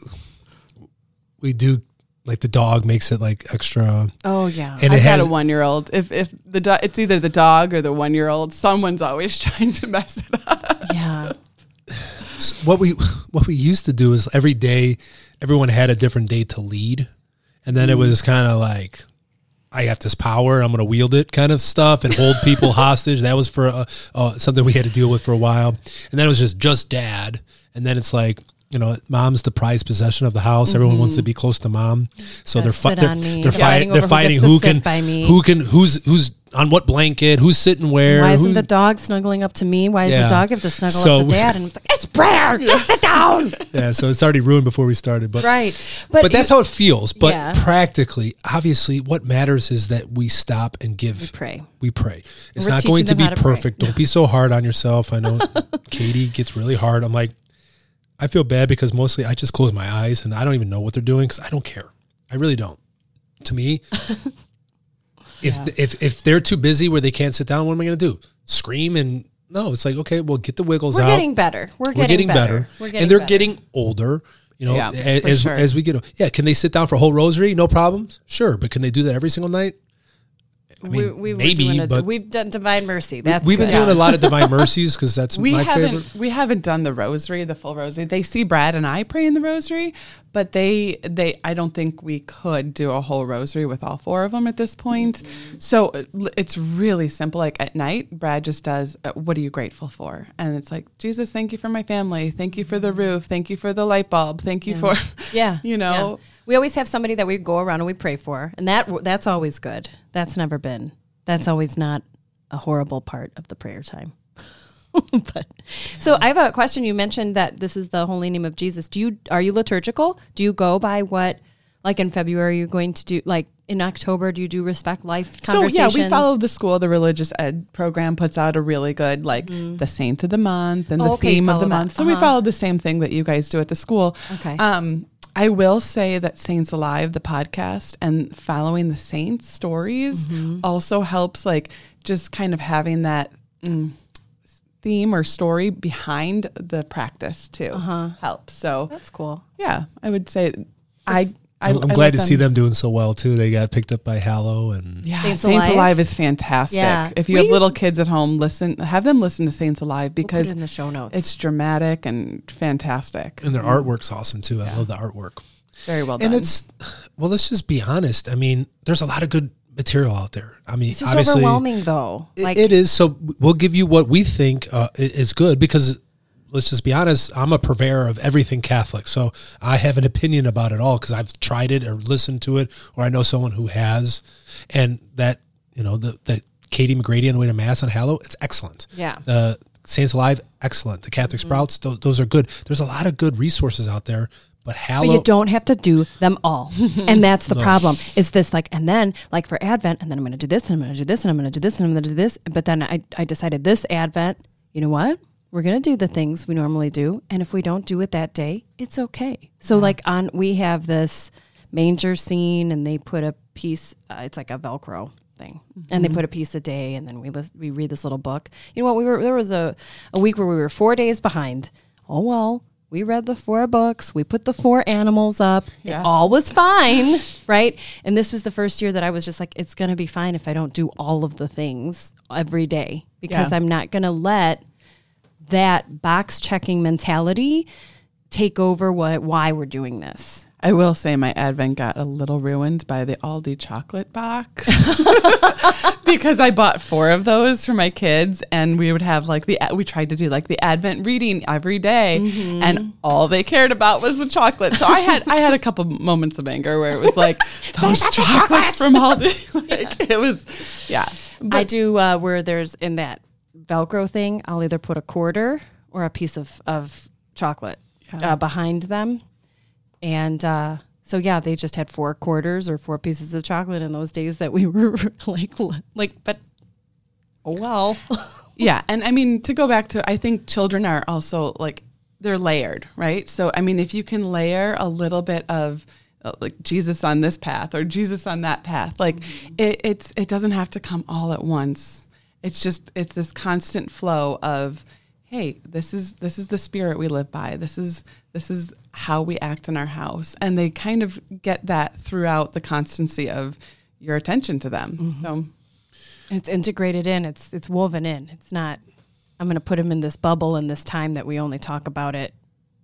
We do, like, the dog makes it like extra. Oh yeah. And I've got a 1-year-old. If the it's either the dog or the 1-year-old, someone's always trying to mess it up. Yeah. So what we used to do is every day, everyone had a different day to lead, and then it was kind of like, I got this power, I'm going to wield it kind of stuff and hold people hostage. That was for something we had to deal with for a while. And then it was just dad. And then it's like, mom's the prized possession of the house. Everyone wants to be close to mom. So they're fighting who's on what blanket, who's sitting where. Why isn't the dog snuggling up to me? Why does the dog have to snuggle up to dad? And I'm like, it's prayer. Just sit down. Yeah, so it's already ruined before we started. But right. But that's how it feels. But practically, obviously, what matters is that we stop and give. We pray. It's not going to be perfect. Don't be so hard on yourself. I know Katie gets really hard. I'm like, I feel bad because mostly I just close my eyes and I don't even know what they're doing because I don't care. I really don't. To me, if they're too busy where they can't sit down, what am I going to do? Scream? And no, it's like, okay, well, get the wiggles out. We're getting better. We're getting better. And they're getting older. As we get, can they sit down for a whole rosary? No problems. Sure. But can they do that every single night? I mean, but we've done Divine Mercy. We've been doing a lot of Divine Mercies because that's my favorite. We haven't done the rosary, the full rosary. They see Brad and I pray in the rosary, but they I don't think we could do a whole rosary with all 4 of them at this point. So it's really simple. Like at night, Brad just does, what are you grateful for? And it's like, Jesus, thank you for my family. Thank you for the roof. Thank you for the light bulb. Thank you for, Yeah. We always have somebody that we go around and we pray for, and that's always good. That's always not a horrible part of the prayer time. So I have a question. You mentioned that this is the holy name of Jesus. Are you liturgical? Do you go by what, like in February, you're going to do, like in October, do you do Respect Life conversations? So yeah, we follow the school. The religious ed program puts out a really good, the saint of the month and the theme of the month. So we follow the same thing that you guys do at the school. Okay. I will say that Saints Alive, the podcast, and following the saints' stories also helps, like, just kind of having that theme or story behind the practice too helps. So that's cool. Yeah, I would say I'm glad to see them doing so well too. They got picked up by Hallow and Saints Alive is fantastic. Yeah. If you have little kids at home, have them listen to Saints Alive because we'll put it in the show notes. It's dramatic and fantastic. And their artwork's awesome too. I love the artwork. Very well done. And let's just be honest. I mean, there's a lot of good material out there. I mean, it's just obviously overwhelming though. It is. So we'll give you what we think is good because let's just be honest, I'm a purveyor of everything Catholic. So I have an opinion about it all because I've tried it or listened to it, or I know someone who has. And that, the Katie McGrady and the Way to Mass on Hallow, it's excellent. Yeah. Saints Alive, excellent. The Catholic Sprouts, those are good. There's a lot of good resources out there. But Hallow, you don't have to do them all. And that's the problem. Is this and then for Advent, and then I'm going to do this, and I'm going to do this, and I'm going to do this, and I'm going to do this. But then I decided this Advent, you know what? We're going to do the things we normally do. And if we don't do it that day, it's okay. So we have this manger scene and they put a piece, it's like a Velcro thing. And they put a piece a day and then we read this little book. You know what? There was a week where we were 4 days behind. Oh, well, we read the 4 books. We put the 4 animals up. Yeah. It all was fine, right? And this was the first year that I was just like, it's going to be fine if I don't do all of the things every day because I'm not going to let that box checking mentality take over why we're doing this. I will say my Advent got a little ruined by the Aldi chocolate box because I bought 4 of those for my kids, and we would have we tried to do like the Advent reading every day, and all they cared about was the chocolate. So I had a couple moments of anger where it was like those chocolates from Aldi. It was, yeah. But I do where there's in that Velcro thing, I'll either put a quarter or a piece of chocolate behind them. And so, yeah, they just had 4 quarters or 4 pieces of chocolate in those days that we were but oh, well. Yeah. And I mean, to go back to, I think children are also they're layered, right? So, I mean, if you can layer a little bit of Jesus on this path or Jesus on that path, it doesn't have to come all at once. It's this constant flow of, hey, this is the spirit we live by. This is how we act in our house. And they kind of get that throughout the constancy of your attention to them. Mm-hmm. So it's integrated in, it's woven in. It's not, I'm going to put them in this bubble in this time that we only talk about it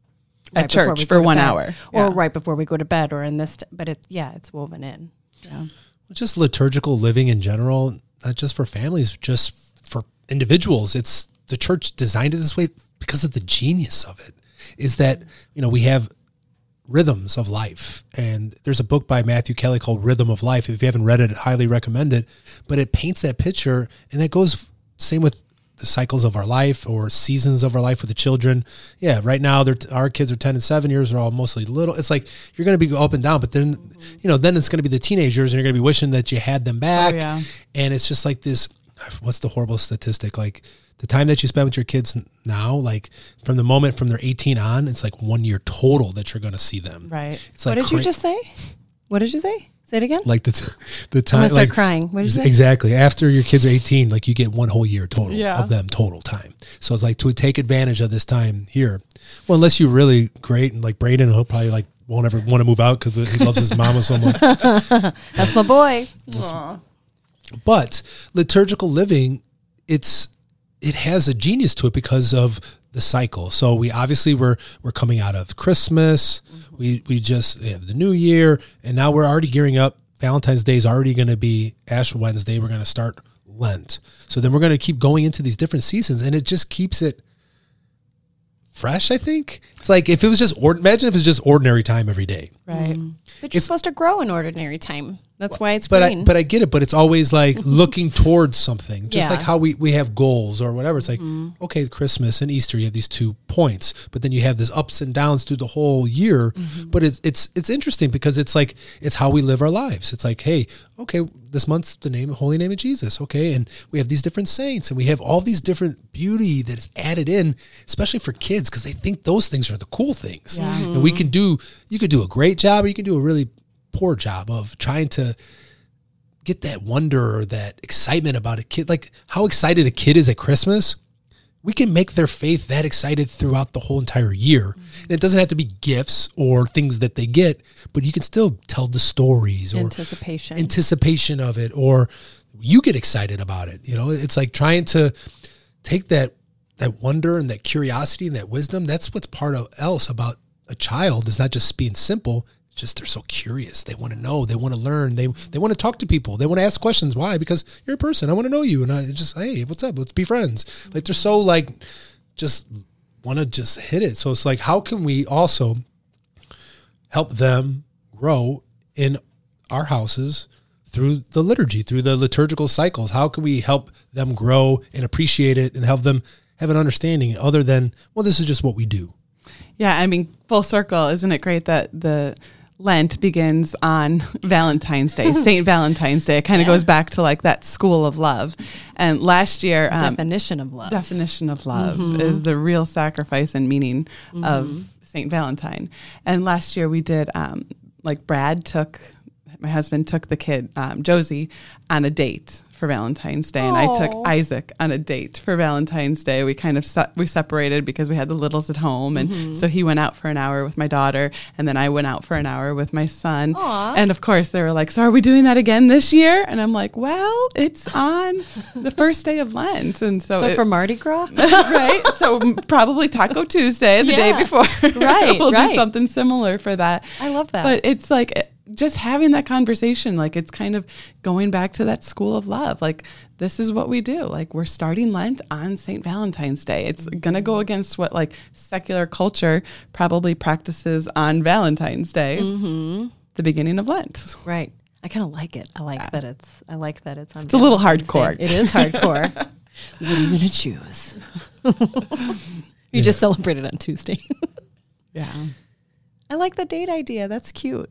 at church for 1 hour. Or right before we go to bed or in this, but it's woven in. Yeah. Just liturgical living in general, not just for families, just for individuals. It's the church designed it this way because of the genius of it. Is that, we have rhythms of life. And there's a book by Matthew Kelly called Rhythm of Life. If you haven't read it, I highly recommend it. But it paints that picture, and that goes same with the cycles of our life or seasons of our life with the children. Yeah, right now our kids are 10 and 7 years. They're all mostly little. It's like you're going to be up and down, but then, then it's going to be the teenagers, and you're going to be wishing that you had them back. Oh, yeah. And it's just like this, what's the horrible statistic? Like, the time that you spend with your kids now, from the moment from they're 18 on, it's 1 year total that you're going to see them. Right. It's what did you just say? What did you say? Say it again. The time. I'm gonna start crying. What did you say? Exactly. After your kids are 18, you get 1 whole year total of them total time. So it's to take advantage of this time here. Well, unless you're really great and Braden, he'll probably won't ever want to move out because he loves his mama so much. That's my boy. But liturgical living, it has a genius to it because of the cycle. So we're coming out of Christmas. We just have the New Year, and now we're already gearing up. Valentine's Day is already going to be Ash Wednesday. We're going to start Lent. So then we're going to keep going into these different seasons, and it just keeps it fresh, I think. It's if it was just imagine if it's just ordinary time every day. Right. But you're supposed to grow in ordinary time. That's why it's green. But I get it, but it's always looking towards something. Just like how we have goals or whatever. It's okay, Christmas and Easter, you have these 2 points, but then you have this ups and downs through the whole year. Mm-hmm. But it's interesting because it's how we live our lives. It's hey, okay, this month's the holy name of Jesus. Okay. And we have these different saints, and we have all these different beauty that is added in, especially for kids, because they think those things are the cool things. Yeah. And you could do a great job, or you can do a really poor job of trying to get that wonder or that excitement about a kid. How excited a kid is at Christmas, we can make their faith that excited throughout the whole entire year. Mm-hmm. And it doesn't have to be gifts or things that they get, but you can still tell the stories or anticipation of it, or you get excited about it. It's trying to take that wonder and that curiosity and that wisdom. That's what's part of else about a child, is not just being simple. Just they're so curious. They want to know. They want to learn. They want to talk to people. They want to ask questions. Why? Because you're a person. I want to know you. And I just, hey, what's up? Let's be friends. They're so just want to just hit it. So it's how can we also help them grow in our houses through the liturgy, through the liturgical cycles? How can we help them grow and appreciate it and help them have an understanding other than, well, this is just what we do? Yeah. I mean, full circle. Isn't it great that the Lent begins on Valentine's Day, St. Valentine's Day. It kind of goes back to that school of love. And last year... definition of love is the real sacrifice and meaning of St. Valentine. And last year we did, Brad took my husband took the kid, Josie, on a date for Valentine's Day. And I took Isaac on a date for Valentine's Day. We kind of we separated because we had the littles at home. And so he went out for an hour with my daughter. And then I went out for an hour with my son. Aww. And of course they were like, so are we doing that again this year? And I'm like, well, it's on the first day of Lent. And so for Mardi Gras? right. So probably Taco Tuesday, the day before. Right. We'll do something similar for that. I love that. But it's like just having that conversation, like it's kind of going back to that school of love. Like this is what we do. Like we're starting Lent on St. Valentine's Day. It's going to go against what like secular culture probably practices on Valentine's Day, the beginning of Lent. Right. I kind of like it. I like that it's on. It's a little hardcore. It is hardcore. What are you going to choose? You just celebrated on Tuesday. Yeah. I like the date idea. That's cute.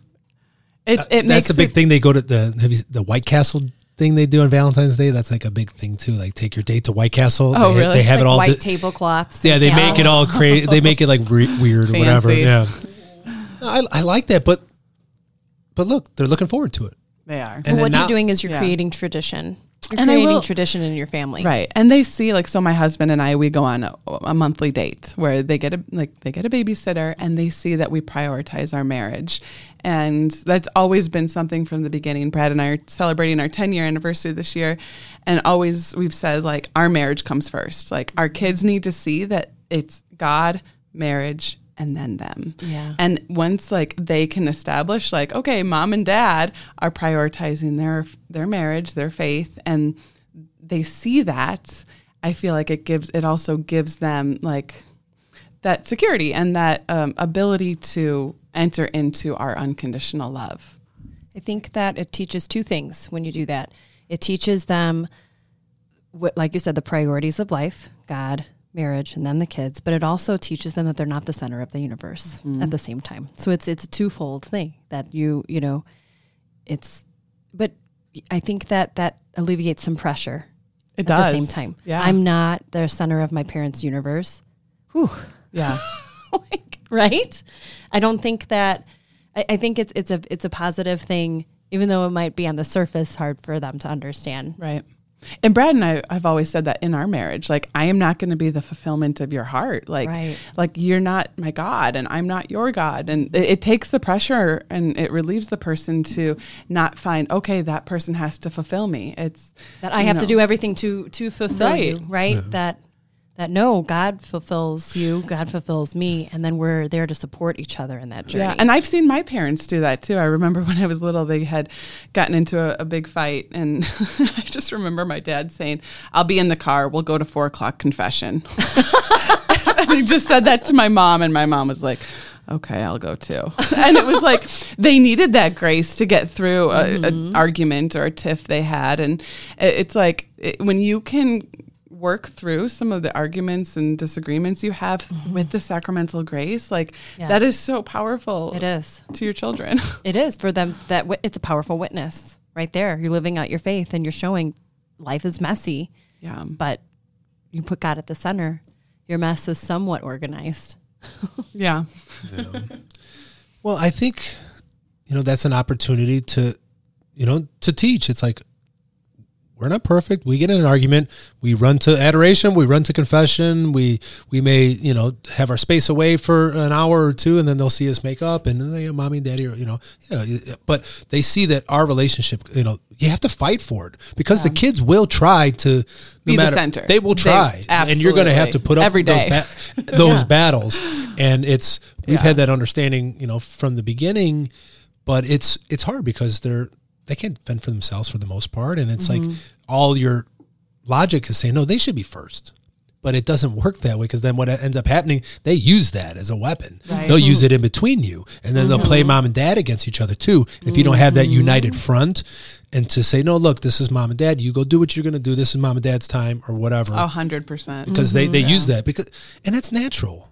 That's a big thing. They go to the White Castle thing they do on Valentine's Day. That's like a big thing too. Like take your date to White Castle. Oh, really? They have like it all. White tablecloths. Yeah, they make it all crazy. They make it like weird or whatever. Yeah. I like that, but look, they're looking forward to it. They are. And what you're doing is you're creating tradition. You're creating tradition in your family. Right. And they see, like, so my husband and I, we go on a monthly date where they get a babysitter and they see that we prioritize our marriage. And that's always been something from the beginning. Brad and I are celebrating our 10-year anniversary this year. And always we've said, like, our marriage comes first. Like, our kids need to see that it's God, marriage, and then them. Yeah. And once like they can establish like, okay, mom and dad are prioritizing their marriage, their faith, and they see that, I feel like it also gives them like that security and that ability to enter into our unconditional love. I think that it teaches two things when you do that. It teaches them, like you said, the priorities of life, God, marriage, and then the kids, but it also teaches them that they're not the center of the universe at the same time. So it's a twofold thing that but I think that alleviates some pressure at the same time. Yeah. I'm not the center of my parents' universe. Whew. Yeah. Right? I don't think that, I think it's a positive thing, even though it might be on the surface hard for them to understand. Right. And Brad and I have always said that in our marriage, like, I am not going to be the fulfillment of your heart. Like, like you're not my God and I'm not your God. And it takes the pressure and it relieves the person to not find, okay, that person has to fulfill me. It's that I have to do everything to fulfill you, right? Yeah. That no, God fulfills you, God fulfills me, and then we're there to support each other in that journey. Yeah, and I've seen my parents do that too. I remember when I was little, they had gotten into a big fight, and I just remember my dad saying, "I'll be in the car. We'll go to 4:00 confession." And he just said that to my mom, and my mom was like, "Okay, I'll go too." And it was like they needed that grace to get through an argument or a tiff they had, and it's like when you can work through some of the arguments and disagreements you have with the sacramental grace, like that is so powerful. It is to your children. It is for them. That it's a powerful witness right there. You're living out your faith and you're showing life is messy. Yeah, but you put God at the center. Your mess is somewhat organized. Yeah. Well, I think that's an opportunity to teach. It's like, we're not perfect. We get in an argument. We run to adoration. We run to confession. We may, have our space away for an hour or two, and then they'll see us make up and mommy and daddy, but they see that our relationship, you have to fight for it because the kids will try to be the center. They will try, and you're going to have to put up every day those battles. And we've had that understanding, from the beginning, but it's hard because they can't fend for themselves for the most part. And it's like all your logic is saying, no, they should be first. But it doesn't work that way because then what ends up happening, they use that as a weapon. Right. They'll use it in between you. And then they'll play mom and dad against each other too. If you don't have that united front and to say, no, look, this is mom and dad. You go do what you're going to do. This is mom and dad's time or whatever. 100%. Because they use that. And that's natural.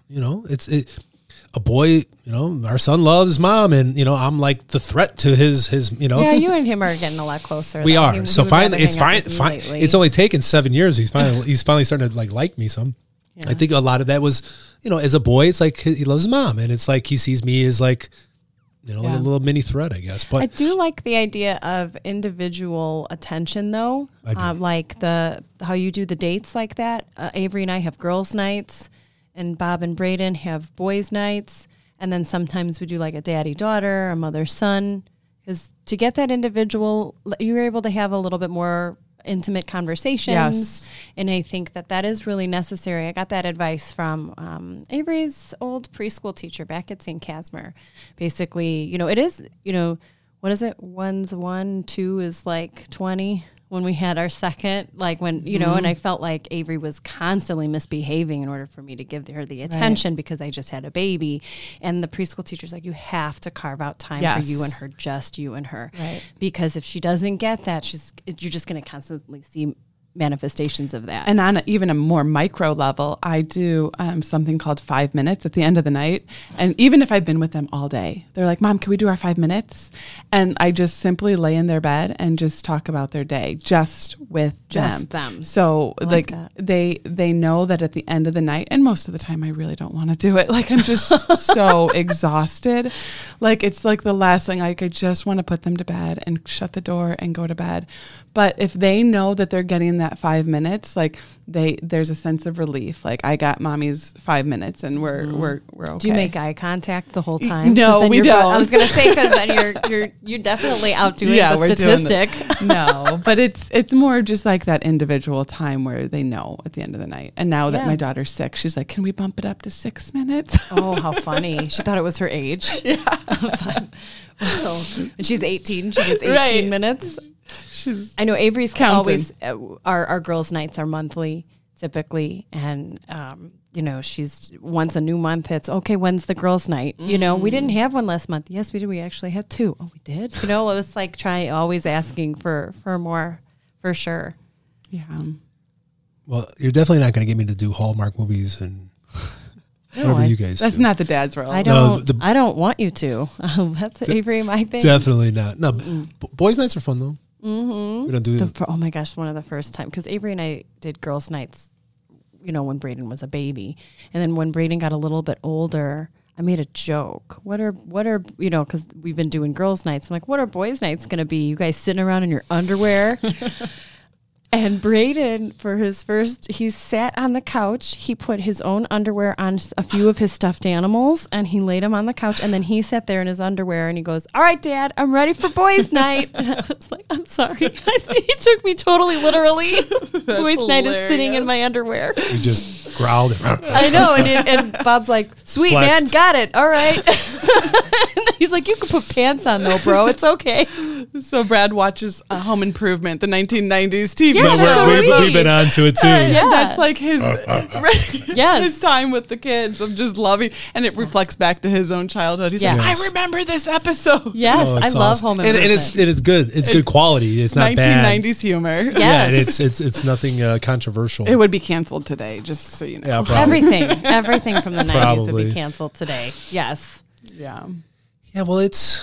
A boy, our son loves mom, and I'm like the threat to his. Yeah, you and him are getting a lot closer. We are. So finally, it's fine. It's only taken 7 years. He's finally starting to like me some. Yeah. I think a lot of that was, as a boy, it's like he loves his mom, and it's like he sees me as like like a little mini thread, I guess. But I do like the idea of individual attention, though. Like how you do the dates like that. Avery and I have girls' nights, and Bob and Braden have boys' nights. And then sometimes we do like a daddy-daughter, a mother-son. Because to get that individual, you're able to have a little bit more intimate conversations. Yes. And I think that is really necessary. I got that advice from Avery's old preschool teacher back at St. Casimir. Basically, it is, what is it? 1's 1, 2 is like 20. When we had our second, like when, and I felt like Avery was constantly misbehaving in order for me to give her the attention because I just had a baby. And the preschool teacher's like, you have to carve out time for you and her, just you and her. Right. Because if she doesn't get that, you're just going to constantly see manifestations of that. And on even a more micro level, I do something called 5 minutes at the end of the night. And even if I've been with them all day, they're like, Mom, can we do our 5 minutes? And I just simply lay in their bed and just talk about their day just with them. So like they know that at the end of the night, and most of the time I really don't want to do it. Like I'm just so exhausted. Like it's like the last thing, like I just want to put them to bed and shut the door and go to bed. But if they know that they're getting that 5 minutes, like there's a sense of relief. Like I got mommy's 5 minutes and we're okay. Do you make eye contact the whole time? No, we don't. I was going to say, because then you're definitely outdoing the statistic. No, but it's more just like that individual time where they know at the end of the night. And now that my daughter's 6, she's like, can we bump it up to 6 minutes? Oh, how funny. She thought it was her age. Yeah. And she's 18. She gets 18 minutes. I know Avery's counting. Always, our girls' nights are monthly typically. And, she's once a new month hits, okay, when's the girls' night? We didn't have one last month. Yes, we did. We actually had 2. Oh, we did? It was like always asking for more, for sure. Yeah. Well, you're definitely not going to get me to do Hallmark movies and whatever you guys do. That's not the dad's role. I don't want you to. That's Avery, my thing. Definitely not. No, boys' nights are fun, though. Mm-hmm. We don't do oh my gosh, one of the first time, because Avery and I did girls' nights, when Braden was a baby, and then when Braden got a little bit older, I made a joke. What are because we've been doing girls' nights. I'm like, what are boys' nights going to be? You guys sitting around in your underwear? And Braden, for his first, he sat on the couch. He put his own underwear on a few of his stuffed animals, and he laid them on the couch. And then he sat there in his underwear, and he goes, "All right, Dad, I'm ready for boys' night." And I was like, "I'm sorry." He took me totally literally. Boys' night is sitting in my underwear. You just growled. I know, and Bob's like, "Sweet, flexed. Man, got it. All right." He's like, "You can put pants on though, bro. It's okay." So Brad watches Home Improvement, the 1990s TV. Yeah, we've been on to it too. Yeah, that's like his his time with the kids. I'm just loving, and it reflects back to his own childhood. He's like, I remember this episode. Yes, I love Home Improvement, and it's good. It's good quality. It's not 1990s humor. Yes. Yeah, and it's nothing controversial. It would be canceled today, just so you know. Yeah, probably. Everything from the 90s would be canceled today. Yes. Yeah. Yeah. Well, it's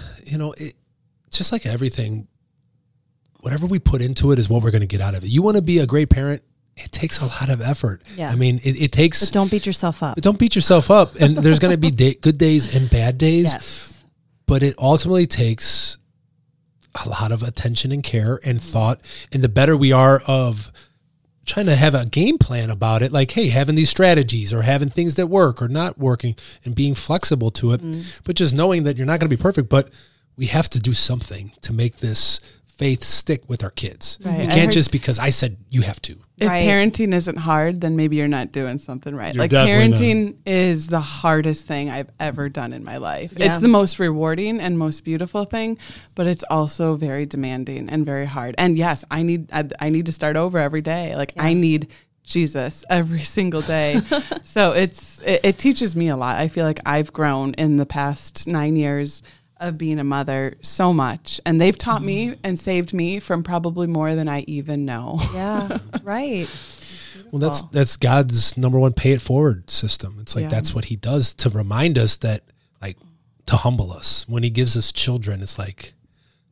just like everything. Whatever we put into it is what we're going to get out of it. You want to be a great parent, it takes a lot of effort. Yeah. I mean, it takes... But don't beat yourself up. Don't beat yourself up. And there's going to be good days and bad days. Yes. But it ultimately takes a lot of attention and care and thought. And the better we are of trying to have a game plan about it, like, hey, having these strategies or having things that work or not working and being flexible to it. But just knowing that you're not going to be perfect, but we have to do something to make this faith stick with our kids. Right. You can't just because I said you have to. If parenting isn't hard, then maybe you're not doing something right. You're like parenting is the hardest thing I've ever done in my life. Yeah. It's the most rewarding and most beautiful thing, but it's also very demanding and very hard. And yes, I need to start over every day. Like I need Jesus every single day. So it teaches me a lot. I feel like I've grown in the past 9 years of being a mother so much, and they've taught me and saved me from probably more than I even know. Yeah, right. Well, that's God's number one pay it forward system. It's like that's what he does to remind us that, like, to humble us. When he gives us children, it's like,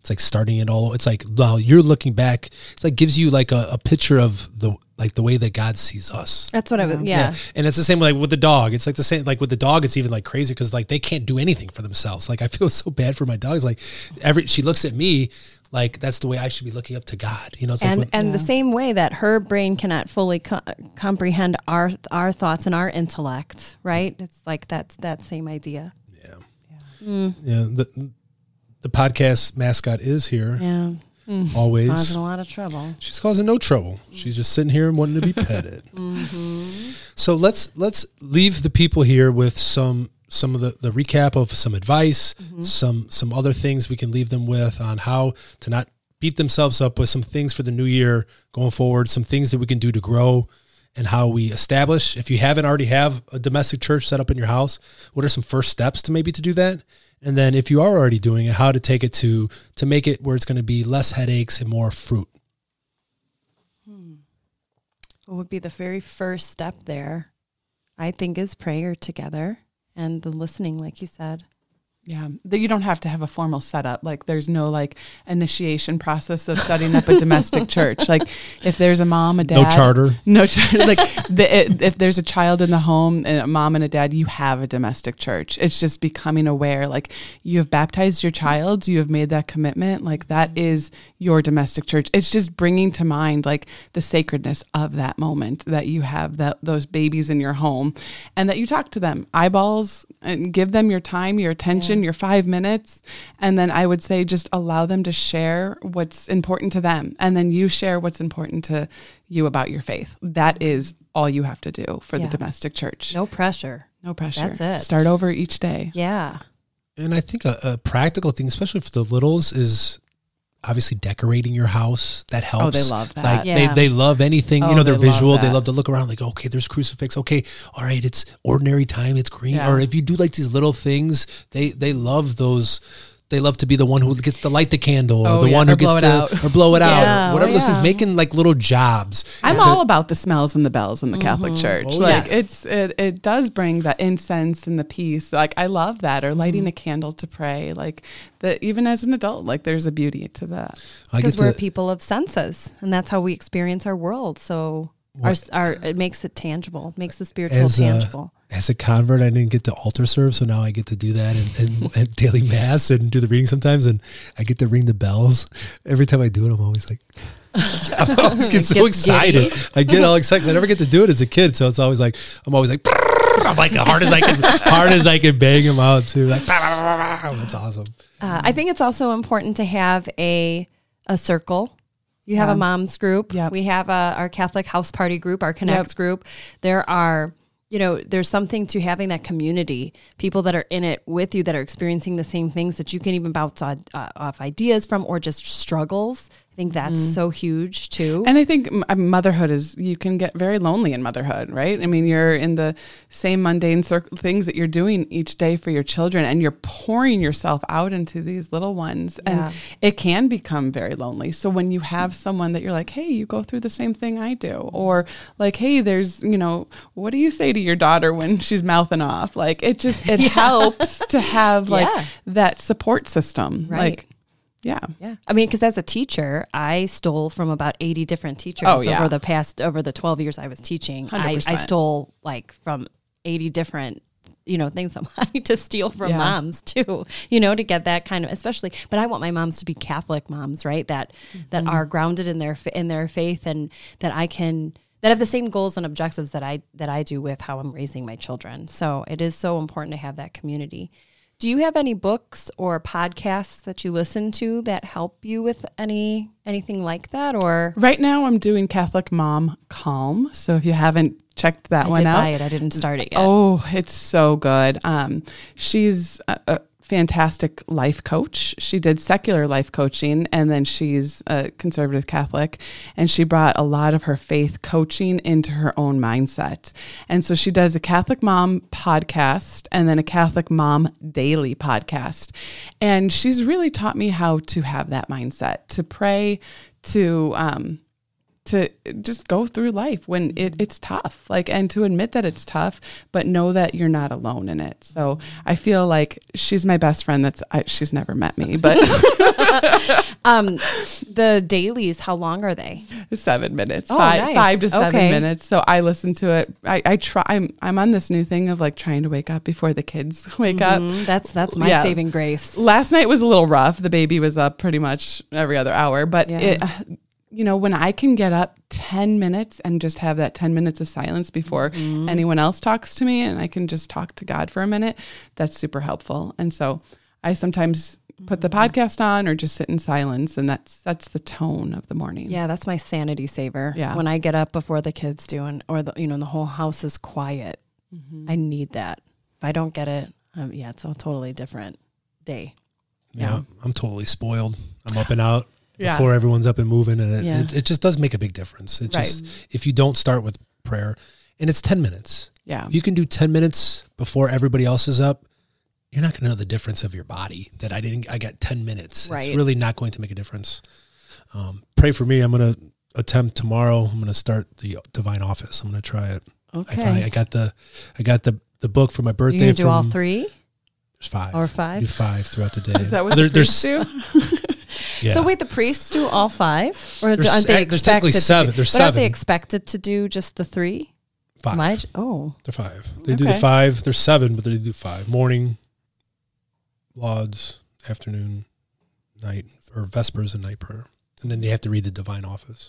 It's like starting it all. It's like, well, you're looking back. It's like gives you like a picture of the way that God sees us. That's what I was. Yeah. And it's the same like with the dog. It's like the same, like with the dog, it's even like crazy because like they can't do anything for themselves. Like I feel so bad for my dogs. Like she looks at me like that's the way I should be looking up to God. You know, it's and the same way that her brain cannot fully comprehend our thoughts and our intellect, right? It's like that same idea. Yeah. The podcast mascot is here. Yeah. Always. Causing a lot of trouble. She's causing no trouble. She's just sitting here and wanting to be petted. So let's leave the people here with some of the recap of some advice, some other things we can leave them with on how to not beat themselves up, with some things for the new year going forward, some things that we can do to grow, and how we establish, if you haven't already have a domestic church set up in your house, what are some first steps to do that? And then if you are already doing it, how to take it to make it where it's going to be less headaches and more fruit. What would be the very first step there, I think, is prayer together and the listening, like you said. Yeah, you don't have to have a formal setup. Like there's no like initiation process of setting up a domestic church. Like if there's a mom, a dad, no charter. Like if there's a child in the home and a mom and a dad, you have a domestic church. It's just becoming aware. Like you have baptized your child, you have made that commitment. Like that is your domestic church. It's just bringing to mind like the sacredness of that moment that you have those babies in your home, and that you talk to them eyeballs and give them your time, your attention. Your 5 minutes. And then I would say just allow them to share what's important to them. And then you share what's important to you about your faith. That is all you have to do for the domestic church. No pressure. No pressure. That's it. Start over each day. Yeah. And I think a practical thing, especially for the littles, is obviously decorating your house. That helps. Oh, they love that. Like they love anything, Oh, they're they love visual. They that. love to look around like, okay, there's crucifix. Okay. All right. It's ordinary time. It's green. Yeah. Or if you do like these little things, they love those. They love to be the one who gets to light the candle, or the one who gets to blow it out, or whatever those things, making like little jobs. I'm all about the smells and the bells in the Catholic Church. Oh, like yes. it does bring the incense and the peace. Like I love that. Or lighting a candle to pray. Like that, even as an adult, like there's a beauty to that. Because we're people of senses, and that's how we experience our world. So it makes it tangible, makes the spiritual tangible. As a convert, I didn't get to altar serve, so now I get to do that and daily mass and do the reading sometimes, and I get to ring the bells. Every time I do it, I'm always like, I always get so excited. I get all excited. I never get to do it as a kid, so it's always like I'm always like, I'm like hard as I can bang them out too. Like, that's awesome. I think it's also important to have a circle. You have a mom's group. Yep. We have our Catholic house party group, our Connects group. There are, there's something to having that community, people that are in it with you that are experiencing the same things that you can even bounce off ideas from, or just struggles. I think that's so huge too. And I think motherhood you can get very lonely in motherhood, right? I mean, you're in the same mundane things that you're doing each day for your children, and you're pouring yourself out into these little ones, and it can become very lonely. So when you have someone that you're like, hey, you go through the same thing I do, or like, hey, there's, what do you say to your daughter when she's mouthing off? Like it helps to have like that support system. Right. Like, yeah. I mean, because as a teacher, I stole from about 80 different teachers over the 12 years I was teaching. 100%. I stole like from 80 different, things I'm wanting to steal from moms too, to get that kind of, especially, but I want my moms to be Catholic moms, right? That are grounded in their faith, and that have the same goals and objectives that I do with how I'm raising my children. So it is so important to have that community. Do you have any books or podcasts that you listen to that help you with anything like that? Or right now I'm doing Catholic Mom Calm. So if you haven't checked that one out. I did buy it. I didn't start it yet. Oh, it's so good. She's a fantastic life coach. She did secular life coaching, and then she's a conservative Catholic, and she brought a lot of her faith coaching into her own mindset. And so she does a Catholic Mom podcast and then a Catholic Mom Daily podcast. And she's really taught me how to have that mindset, to pray, to to just go through life when it's tough, like, and to admit that it's tough, but know that you're not alone in it. So I feel like she's my best friend. She's never met me, but the dailies, how long are they? 7 minutes, nice. 5 to 7 Okay. minutes. So I listen to it. I try, I'm on this new thing of like trying to wake up before the kids wake up. That's my Yeah. saving grace. Last night was a little rough. The baby was up pretty much every other hour, but Yeah. when I can get up 10 minutes and just have that 10 minutes of silence before anyone else talks to me, and I can just talk to God for a minute, that's super helpful. And so I sometimes put the podcast on or just sit in silence, and that's the tone of the morning. Yeah, that's my sanity saver. Yeah. When I get up before the kids do, or the whole house is quiet, I need that. If I don't get it, it's a totally different day. Yeah, I'm totally spoiled. I'm up and out Yeah. before everyone's up and moving, and Yeah. it just does make a big difference. It just, if you don't start with prayer, and it's 10 minutes. Yeah. If you can do 10 minutes before everybody else is up, you're not going to know the difference of your body that I got 10 minutes. Right. It's really not going to make a difference. Pray for me. I'm going to attempt tomorrow. I'm going to start the Divine Office. I'm going to try it. Okay. I got the book for my birthday. You can do all 3 There's 5. or 5? Do 5 throughout the day. Is that what the priests do? Yeah. So wait, the priests do all 5, or There's- aren't they there's technically expected? 7. To do, There's but aren't 7. they expected to do just the 3? 5. Oh, They're 5. They do the Okay. 5. There's 7, but they do 5. Morning, lauds, afternoon, night, or vespers and night prayer. And then they have to read the Divine Office.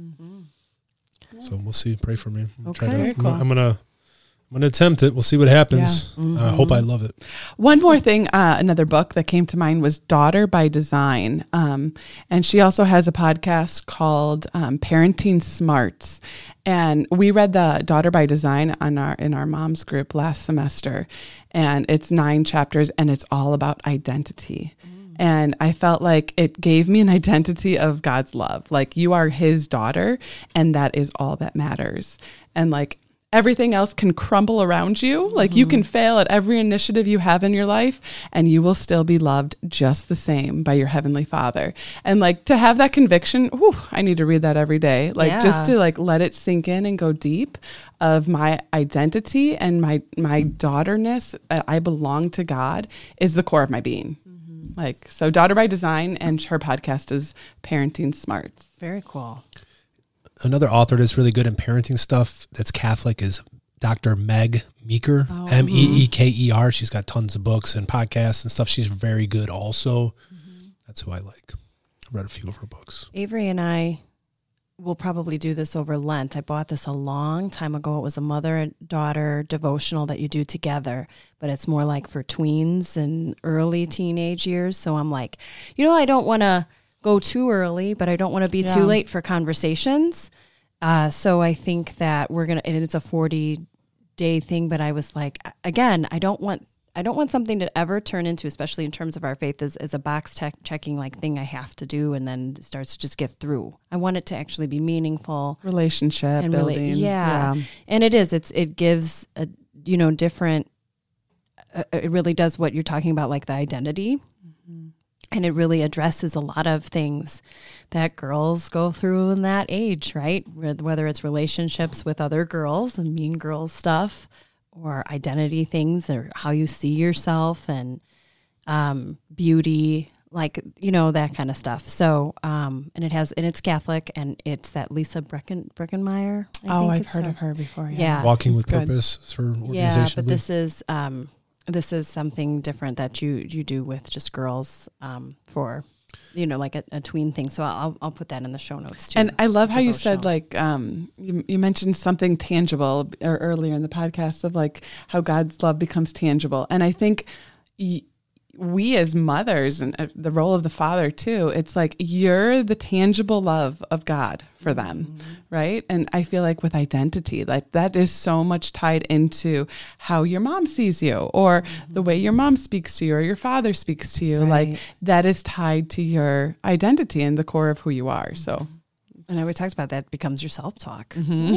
So we'll see. Pray for me. Okay. Very cool. I'm gonna attempt it. We'll see what happens. I hope I love it. One more thing, another book that came to mind was Daughter by Design. And she also has a podcast called Parenting Smarts. And we read the Daughter by Design in our mom's group last semester. And it's 9 chapters, and it's all about identity. And I felt like it gave me an identity of God's love. Like, you are his daughter, and that is all that matters. And like, everything else can crumble around you. Like, you can fail at every initiative you have in your life, and you will still be loved just the same by your Heavenly Father. And like, to have that conviction, I need to read that every day. Like, just to like let it sink in and go deep of my identity and my daughterness, that I belong to God, is the core of my being. Like, so Daughter by Design, and her podcast is Parenting Smarts. very cool. Another author that's really good in parenting stuff that's Catholic is Dr. Meg Meeker, Meeker. She's got tons of books and podcasts and stuff. She's very good also. That's who I like. I read a few of her books. Avery and I will probably do this over Lent. I bought this a long time ago. It was a mother and daughter devotional that you do together, but it's more like for tweens and early teenage years. So I'm like, I don't want to go too early, but I don't want to be too late for conversations. So I think that we're going to, and it's a 40-day thing, but I was like, again, I don't want something to ever turn into, especially in terms of our faith, as a box checking like thing I have to do, and then it starts to just get through. I want it to actually be meaningful, Relationship and building. and it gives a different. It really does what you're talking about, like the identity, and it really addresses a lot of things that girls go through in that age, right? Whether it's relationships with other girls and mean girls stuff, or identity things, or how you see yourself, and beauty, like, that kind of stuff. So, and it's Catholic, and it's that Lisa Breckenmeyer. I've heard of her before. Yeah. Walking with good. Purpose is her organization. Yeah, I but believe. this is something different that you do with just girls, for, like a tween thing. So I'll put that in the show notes too. And I love how you Devotional. said, like, you mentioned something tangible earlier in the podcast of like how God's love becomes tangible. And I think we as mothers, and the role of the father too, it's like you're the tangible love of God for them, right? And I feel like with identity, like that is so much tied into how your mom sees you, or the way your mom speaks to you, or your father speaks to you. Right. Like that is tied to your identity and the core of who you are. So. And we talked about that becomes your self-talk.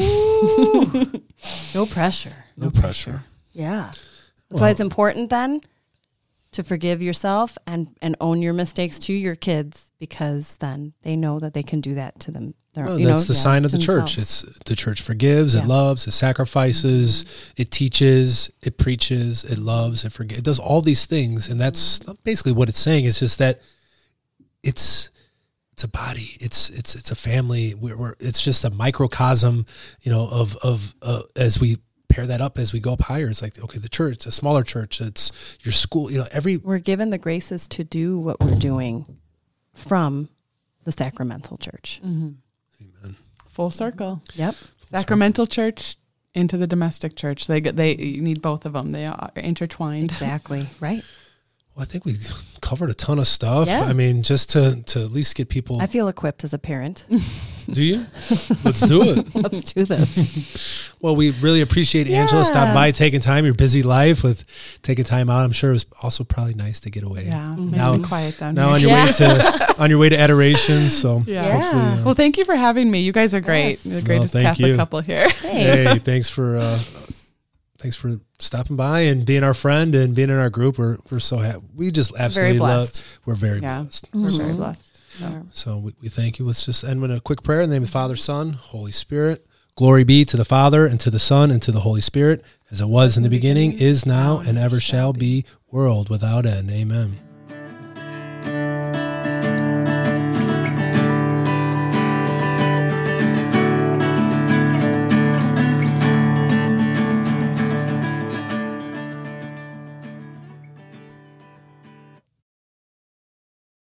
No pressure. No pressure. Yeah. That's why it's important then to forgive yourself and own your mistakes to your kids, because then they know that they can do that to their, Well, that's the sign of the church. themselves. It's the church forgives, it loves, it sacrifices, it teaches, it preaches, it loves, it forgives. It does all these things, and that's basically what it's saying. It's just that it's a body. It's a family. It's just a microcosm, of as we pair that up as we go up higher. It's like, okay, the church, a smaller church, it's your school. We're given the graces to do what we're doing from the sacramental church. Amen. Full circle. Yep. Sacramental church into the domestic church. They you need both of them. They are intertwined. Exactly. Right. Well, I think we covered a ton of stuff. Yeah. I mean, just to at least get people. I feel equipped as a parent. Do you? Let's do it. Let's do this. Well, we really appreciate Angela stopping by, taking time, your busy life with taking time out. I'm sure it was also probably nice to get away. Yeah. Now, Makes me quiet down now here. on your way to adoration. So Yeah. hopefully, Well, thank you for having me. You guys are great. Yes. You're the greatest thank Catholic you. couple here. hey, thanks for stopping by and being our friend and being in our group. We're so happy. We just absolutely blessed. We're very Yeah. blessed. We're very blessed. So we thank you. Let's just end with a quick prayer in the name of the Father, Son, Holy Spirit. Glory be to the Father and to the Son and to the Holy Spirit, as it was in the beginning, is now, and ever shall be, world without end. Amen.